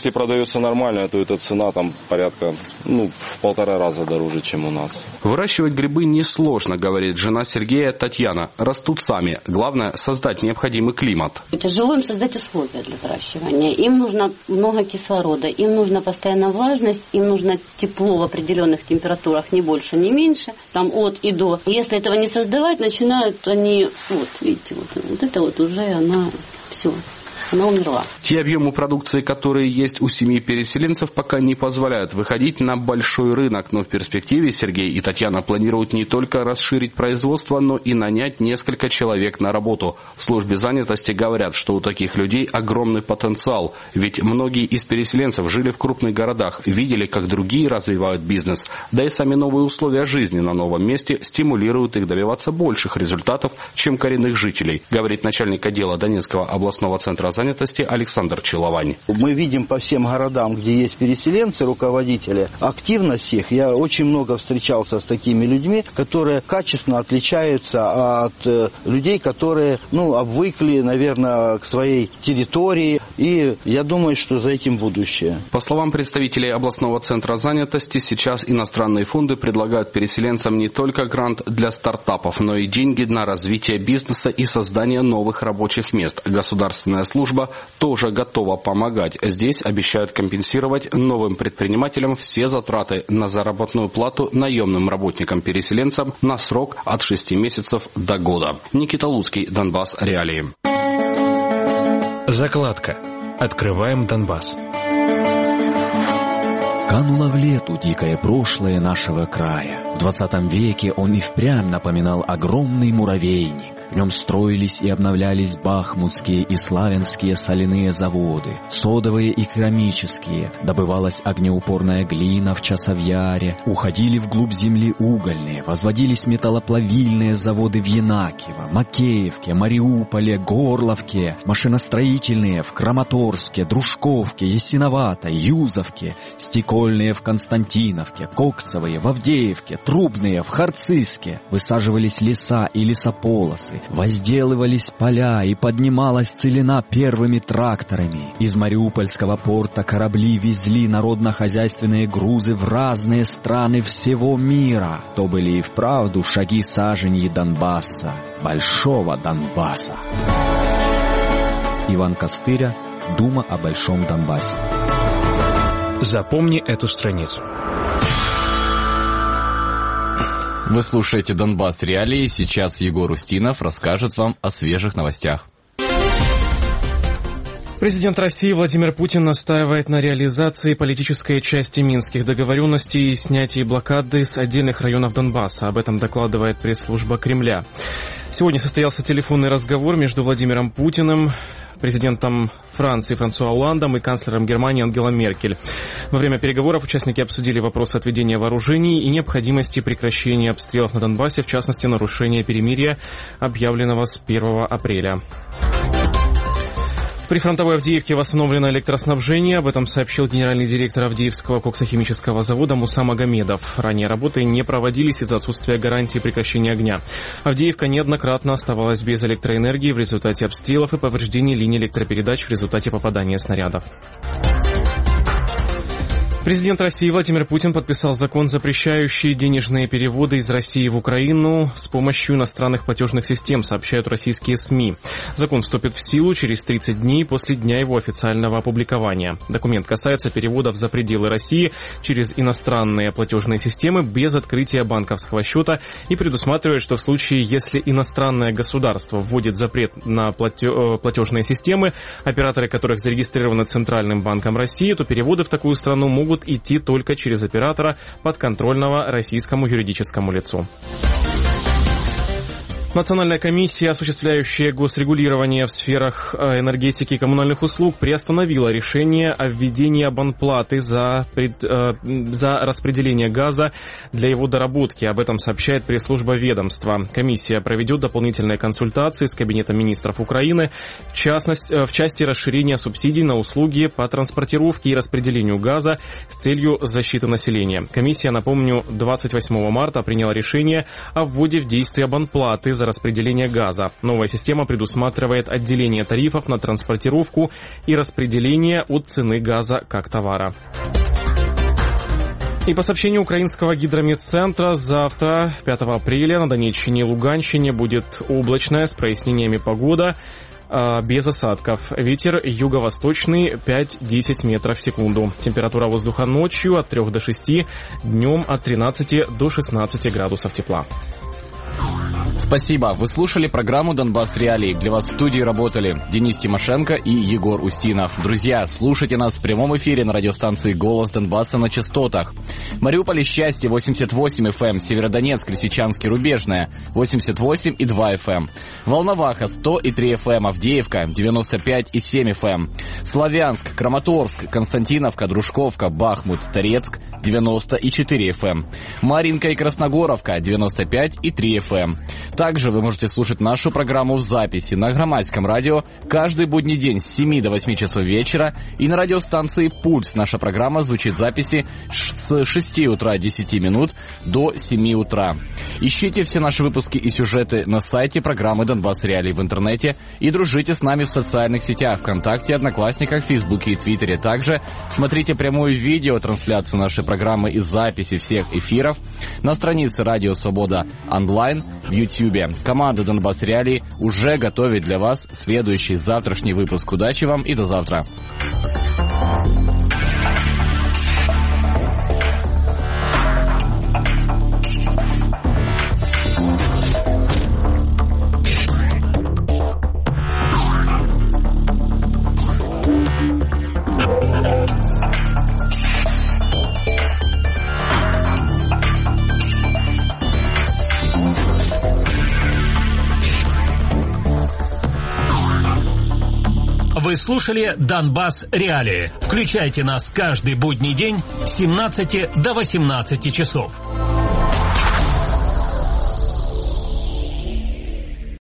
если продается нормально, то эта цена там порядка, ну, в полтора раза дороже, чем у нас. Выращивать грибы несложно, говорит жена Сергея Татьяна. Растут сами. Главное – создать необходимый климат. Тяжело им создать условия для выращивания. Им нужно много кислорода, им нужна постоянная влажность, им нужно тепло в определенных температурах, не больше, не меньше, там от и до. Если этого не создавать, начинают они, вот видите, вот, вот это вот уже она все. Она умерла. Те объемы продукции, которые есть у семьи переселенцев, пока не позволяют выходить на большой рынок. Но в перспективе Сергей и Татьяна планируют не только расширить производство, но и нанять несколько человек на работу. В службе занятости говорят, что у таких людей огромный потенциал. Ведь многие из переселенцев жили в крупных городах, видели, как другие развивают бизнес. Да и сами новые условия жизни на новом месте стимулируют их добиваться больших результатов, чем коренных жителей, говорит начальник отдела Донецкого областного центра занятости Александр Человань. Мы видим по всем городам, где есть переселенцы, руководители, активность их. Я очень много встречался с такими людьми, которые качественно отличаются от э, людей, которые, ну, обвыкли, наверное, к своей территории. И я думаю, что за этим будущее. По словам представителей областного центра занятости, сейчас иностранные фонды предлагают переселенцам не только грант для стартапов, но и деньги на развитие бизнеса и создание новых рабочих мест. Государственная служба тоже готова помогать. Здесь обещают компенсировать новым предпринимателям все затраты на заработную плату наемным работникам-переселенцам на срок от шести месяцев до года. Никита Луцкий, Донбасс, реалии. Закладка. Открываем Донбасс. Кануло в лету дикое прошлое нашего края. В двадцатом веке он и впрямь напоминал огромный муравейник. В нем строились и обновлялись бахмутские и славянские соляные заводы, содовые и керамические, добывалась огнеупорная глина в Часовьяре, уходили вглубь земли угольные, возводились металлоплавильные заводы в Янакиево, Макеевке, Мариуполе, Горловке, машиностроительные в Краматорске, Дружковке, Ясиноватой, Юзовке, стекольные в Константиновке, коксовые в Авдеевке, трубные в Харциске. Высаживались леса и лесополосы, возделывались поля и поднималась целина первыми тракторами. Из Мариупольского порта корабли везли народно-хозяйственные грузы в разные страны всего мира. То были и вправду шаги саженьи Донбасса, большого Донбасса. Иван Костыря, Дума о Большом Донбассе. Запомни эту страницу. Вы слушаете «Донбасс реалии». Сейчас Егор Устинов расскажет вам о свежих новостях. Президент России Владимир Путин настаивает на реализации политической части минских договоренностей и снятии блокады с отдельных районов Донбасса. Об этом докладывает пресс-служба Кремля. Сегодня состоялся телефонный разговор между Владимиром Путиным, президентом Франции Франсуа Олландом и канцлером Германии Ангелой Меркель. Во время переговоров участники обсудили вопросы отведения вооружений и необходимости прекращения обстрелов на Донбассе, в частности, нарушения перемирия, объявленного с первого апреля. В прифронтовой Авдеевке восстановлено электроснабжение. Об этом сообщил генеральный директор Авдеевского коксохимического завода Муса Магомедов. Ранее работы не проводились из-за отсутствия гарантии прекращения огня. Авдеевка неоднократно оставалась без электроэнергии в результате обстрелов и повреждений линий электропередач в результате попадания снарядов. Президент России Владимир Путин подписал закон, запрещающий денежные переводы из России в Украину с помощью иностранных платежных систем, сообщают российские СМИ. Закон вступит в силу через тридцать дней после дня его официального опубликования. Документ касается переводов за пределы России через иностранные платежные системы без открытия банковского счета и предусматривает, что в случае, если иностранное государство вводит запрет на платежные системы, операторы которых зарегистрированы Центральным банком России, то переводы в такую страну могут идти только через оператора подконтрольного российскому юридическому лицу. Национальная комиссия, осуществляющая госрегулирование в сферах энергетики и коммунальных услуг, приостановила решение о введении абонплаты за, пред, э, за распределение газа для его доработки. Об этом сообщает пресс-служба ведомства. Комиссия проведет дополнительные консультации с Кабинетом министров Украины, в частности, в части расширения субсидий на услуги по транспортировке и распределению газа с целью защиты населения. Комиссия, напомню, двадцать восьмого марта приняла решение о вводе в действие абонплаты за распределения газа. Новая система предусматривает отделение тарифов на транспортировку и распределение от цены газа как товара. И по сообщению украинского гидрометцентра, завтра, пятого апреля, на Донеччине и Луганщине будет облачная с прояснениями погода, без осадков. Ветер юго-восточный пять-десять метров в секунду. Температура воздуха ночью от трёх до шести, днем от тринадцати до шестнадцати градусов тепла. Спасибо. Вы слушали программу «Донбасс Реалии». Для вас в студии работали Денис Тимошенко и Егор Устинов. Друзья, слушайте нас в прямом эфире на радиостанции «Голос Донбасса» на частотах. Мариуполь Счастье восемьдесят восемь эф эм, Северодонецк, Лисичанск, Рубежная восемьдесят восемь и два эф эм, Волноваха сто и три эф эм, Авдеевка девяносто пять и семь эф эм, Славянск, Краматорск, Константиновка, Дружковка, Бахмут, Торецк девяносто и четыре эф эм, Маринка и Красногоровка девяносто пять и три эф эм. Также вы можете слушать нашу программу в записи на Громадском радио каждый будний день с семи до восьми часов вечера и на радиостанции «Пульс». Наша программа звучит в записи с шести утра десяти минут до семи утра. Ищите все наши выпуски и сюжеты на сайте программы «Донбасс Реалии» в интернете и дружите с нами в социальных сетях ВКонтакте, Одноклассниках, Фейсбуке и Твиттере. Также смотрите прямую видеотрансляцию нашей программы и записи всех эфиров на странице «Радио Свобода онлайн» в YouTube. Команда «Донбасс Реалии» уже готовит для вас следующий завтрашний выпуск. Удачи вам и до завтра. Вы слушали «Донбасс Реалии». Включайте нас каждый будний день с семнадцати до восемнадцати часов.